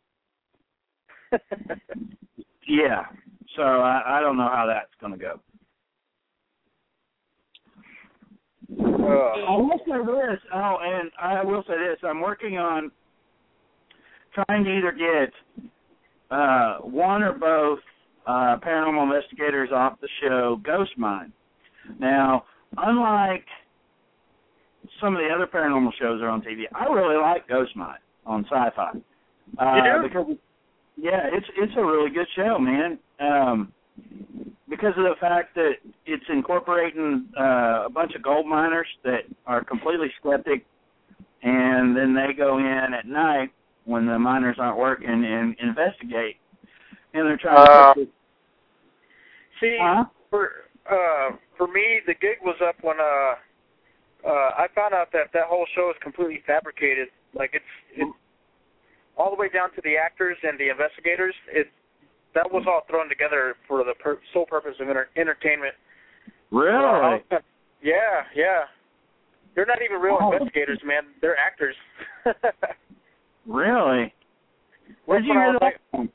Yeah. So I don't know how that's going to go. I will say this. And I will say this. I'm working on trying to either get one or both paranormal investigators off the show Ghost Mine. Now, unlike some of the other paranormal shows that are on TV, I really like Ghost Mine on Sci-Fi. Because it's a really good show, man. Because of the fact that it's incorporating a bunch of gold miners that are completely skeptic, and then they go in at night when the miners aren't working and investigate, and they're trying to... For me, the gig was up when I found out that whole show is completely fabricated. Like, it's all the way down to the actors and the investigators. That was all thrown together for the sole purpose of entertainment. Really? Yeah. They're not even real investigators, man. They're actors. Really? Where'd you hear that from?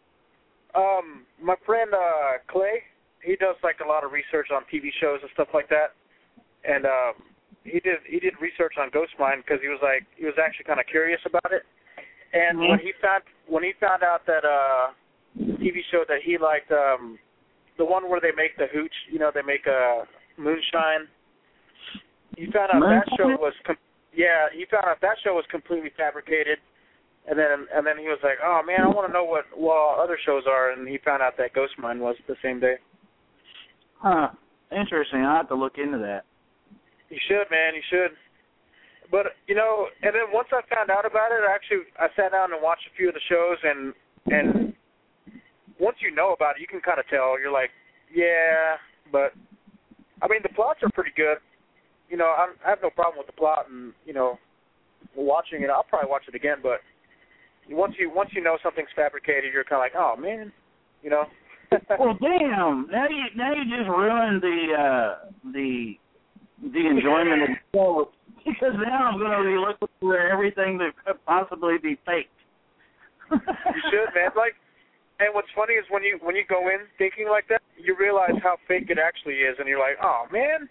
My friend Clay, he does like a lot of research on TV shows and stuff like that, and he did research on Ghost Mine because he was actually kind of curious about it. And when he found out that TV show that he liked, the one where they make the hooch, they make moonshine. He found out that show was completely fabricated. And then he was like, "Oh man, I want to know what other shows are." And he found out that Ghost Mine was the same day. Huh. Interesting. I'll have to look into that. You should, man. You should. But, you know, and then once I found out about it, I sat down and watched a few of the shows, and once you know about it, you can kind of tell. You're like, yeah, but, I mean, the plots are pretty good. You know, I have no problem with the plot and, you know, watching it. I'll probably watch it again, but once you know something's fabricated, you're kind of like, oh, man, you know. Well, damn! Now you just ruined the enjoyment of the show, because now I'm going to be looking for everything that could possibly be faked. You should, man. Like, and what's funny is when you go in thinking like that, you realize how fake it actually is, and you're like, oh man.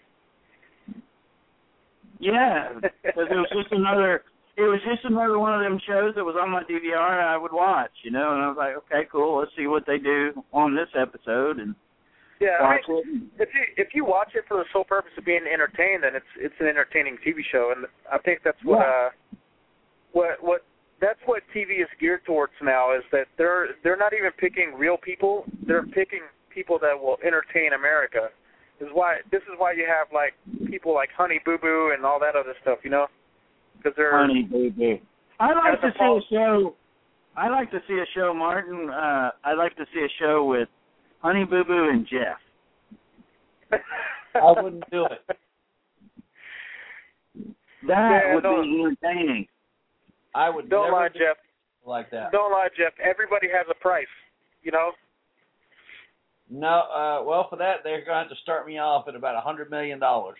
Yeah, because it was just another one of them shows that was on my DVR I would watch, you know, and I was like, okay, cool, let's see what they do on this episode, and yeah, watch I mean, it. If you watch it for the sole purpose of being entertained, then it's an entertaining TV show, and I think that's what that's what TV is geared towards now, is that they're not even picking real people, they're picking people that will entertain America. This is why you have like people like Honey Boo Boo and all that other stuff, you know, because they're Honey Boo Boo. I like to see a show, Martin. I'd like to see a show with Honey Boo Boo and Jeff. I wouldn't do it. That would be entertaining. I would. Don't lie, Jeff. Like that. Don't lie, Jeff. Everybody has a price, you know. No, well, for that, they're going to have to start me off at about $100 million. No,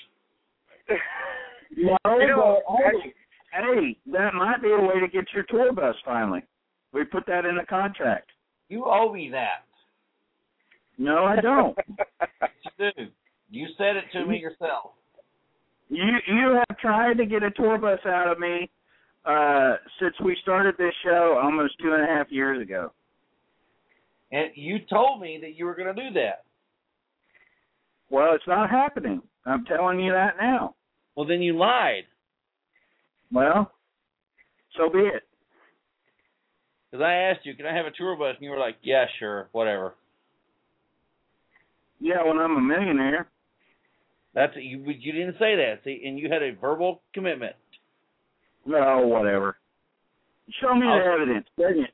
hey, that might be a way to get your tour bus finally. We put that in the contract. You owe me that. No, I don't. You do. You said it to me yourself. You have tried to get a tour bus out of me since we started this show almost 2.5 years ago. And you told me that you were going to do that. Well, it's not happening. I'm telling you that now. Well, then you lied. Well, so be it. Because I asked you, can I have a tour bus? And you were like, yeah, sure, whatever. Yeah, when I'm a millionaire. You didn't say that, see, and you had a verbal commitment. No, whatever. Show me the evidence, didn't it?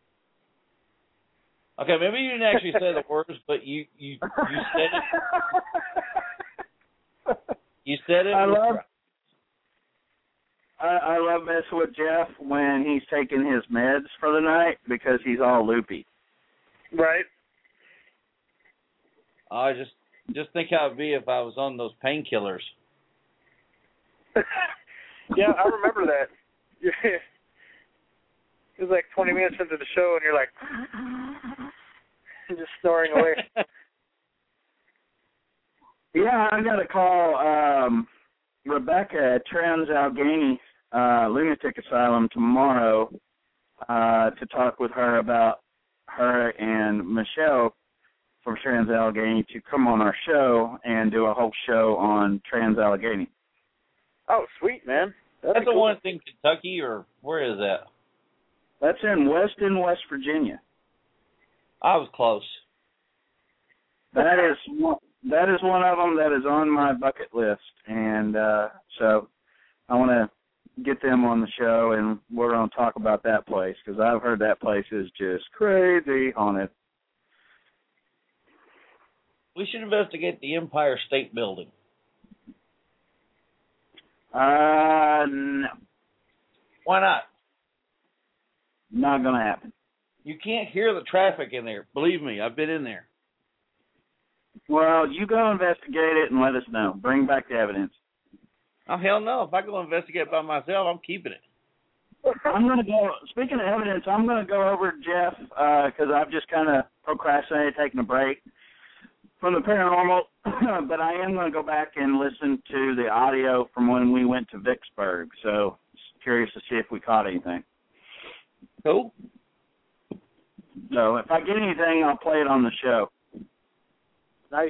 Okay, maybe you didn't actually say the words, but you said it. You said it. I love messing with Jeff when he's taking his meds for the night because he's all loopy. Right. I just think how it'd be if I was on those painkillers. Yeah, I remember that. It was like 20 minutes into the show, and you're like, just snoring away. Yeah, I got to call Rebecca at Trans-Allegheny Lunatic Asylum tomorrow to talk with her about her and Michelle from Trans-Allegheny to come on our show and do a whole show on Trans-Allegheny. Oh, sweet, man. That's the one in Kentucky, or where is that? That's in Weston, West Virginia. I was close. That is one of them that is on my bucket list, and so I want to get them on the show, and we're going to talk about that place, because I've heard that place is just crazy haunted. We should investigate the Empire State Building. No. Why not? Not going to happen. You can't hear the traffic in there. Believe me, I've been in there. Well, you go investigate it and let us know. Bring back the evidence. Oh, hell no. If I go investigate by myself, I'm keeping it. I'm going to go, speaking of evidence, I'm going to go over to Jeff because I've just kind of procrastinated taking a break from the paranormal, but I am going to go back and listen to the audio from when we went to Vicksburg. So curious to see if we caught anything. Cool. So if I get anything, I'll play it on the show. Nice.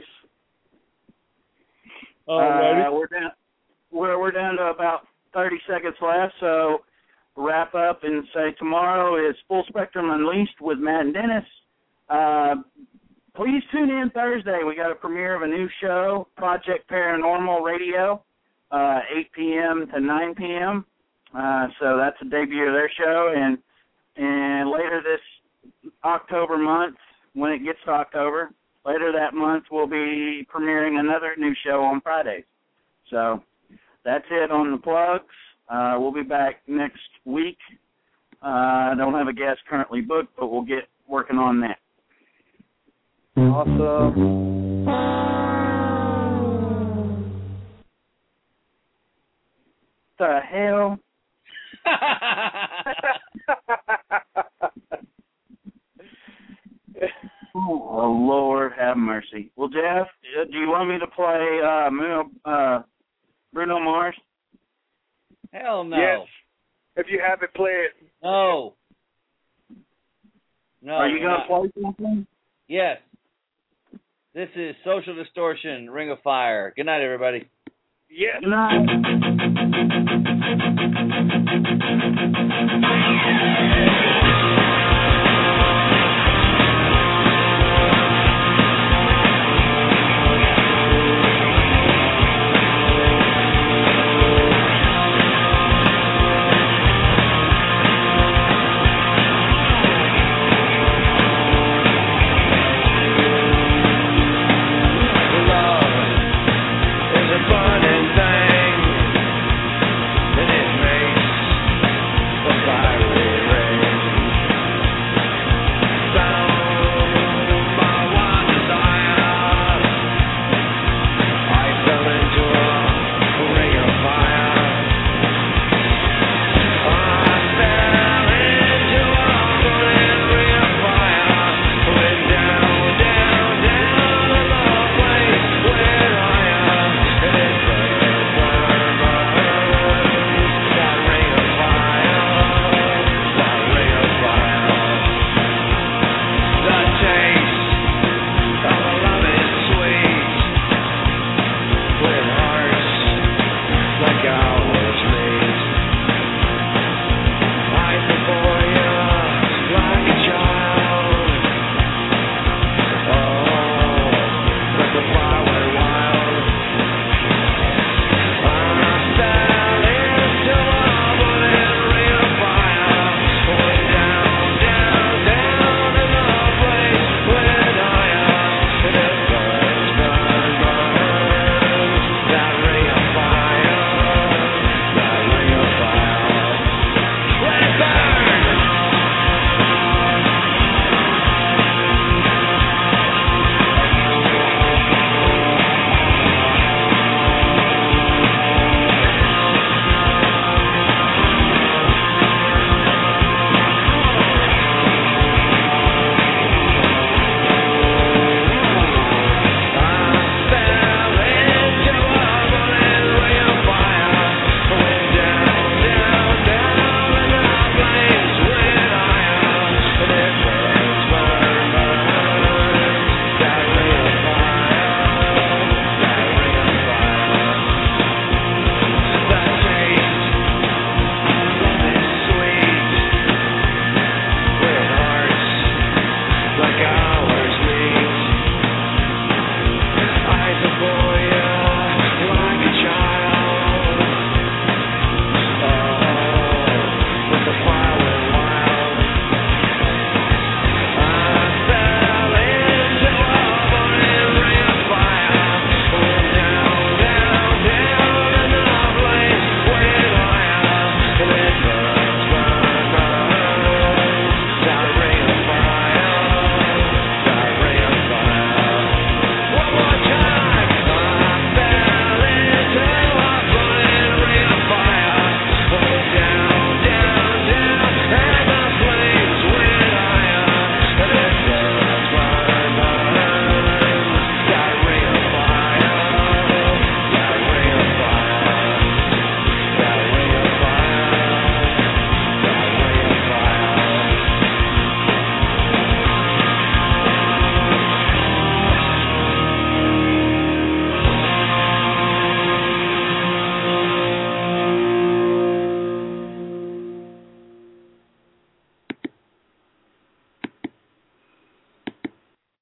We're down to about 30 seconds left, so wrap up and say tomorrow is Full Spectrum Unleashed with Matt and Dennis. please tune in Thursday. We got a premiere of a new show, Project Paranormal Radio, 8 p.m. to 9 p.m. So that's a debut of their show. And later this October month, when it gets to October, later that month, we'll be premiering another new show on Fridays. So that's it on the plugs. We'll be back next week. I don't have a guest currently booked, but we'll get working on that. Awesome. The hell? Oh, Lord, have mercy. Well, Jeff, do you want me to play Bruno Mars? Hell no. Yes. If you have it, play it. No. No. Are you going to play something? Yes. This is Social Distortion, Ring of Fire. Good night, everybody. Yes. Good night.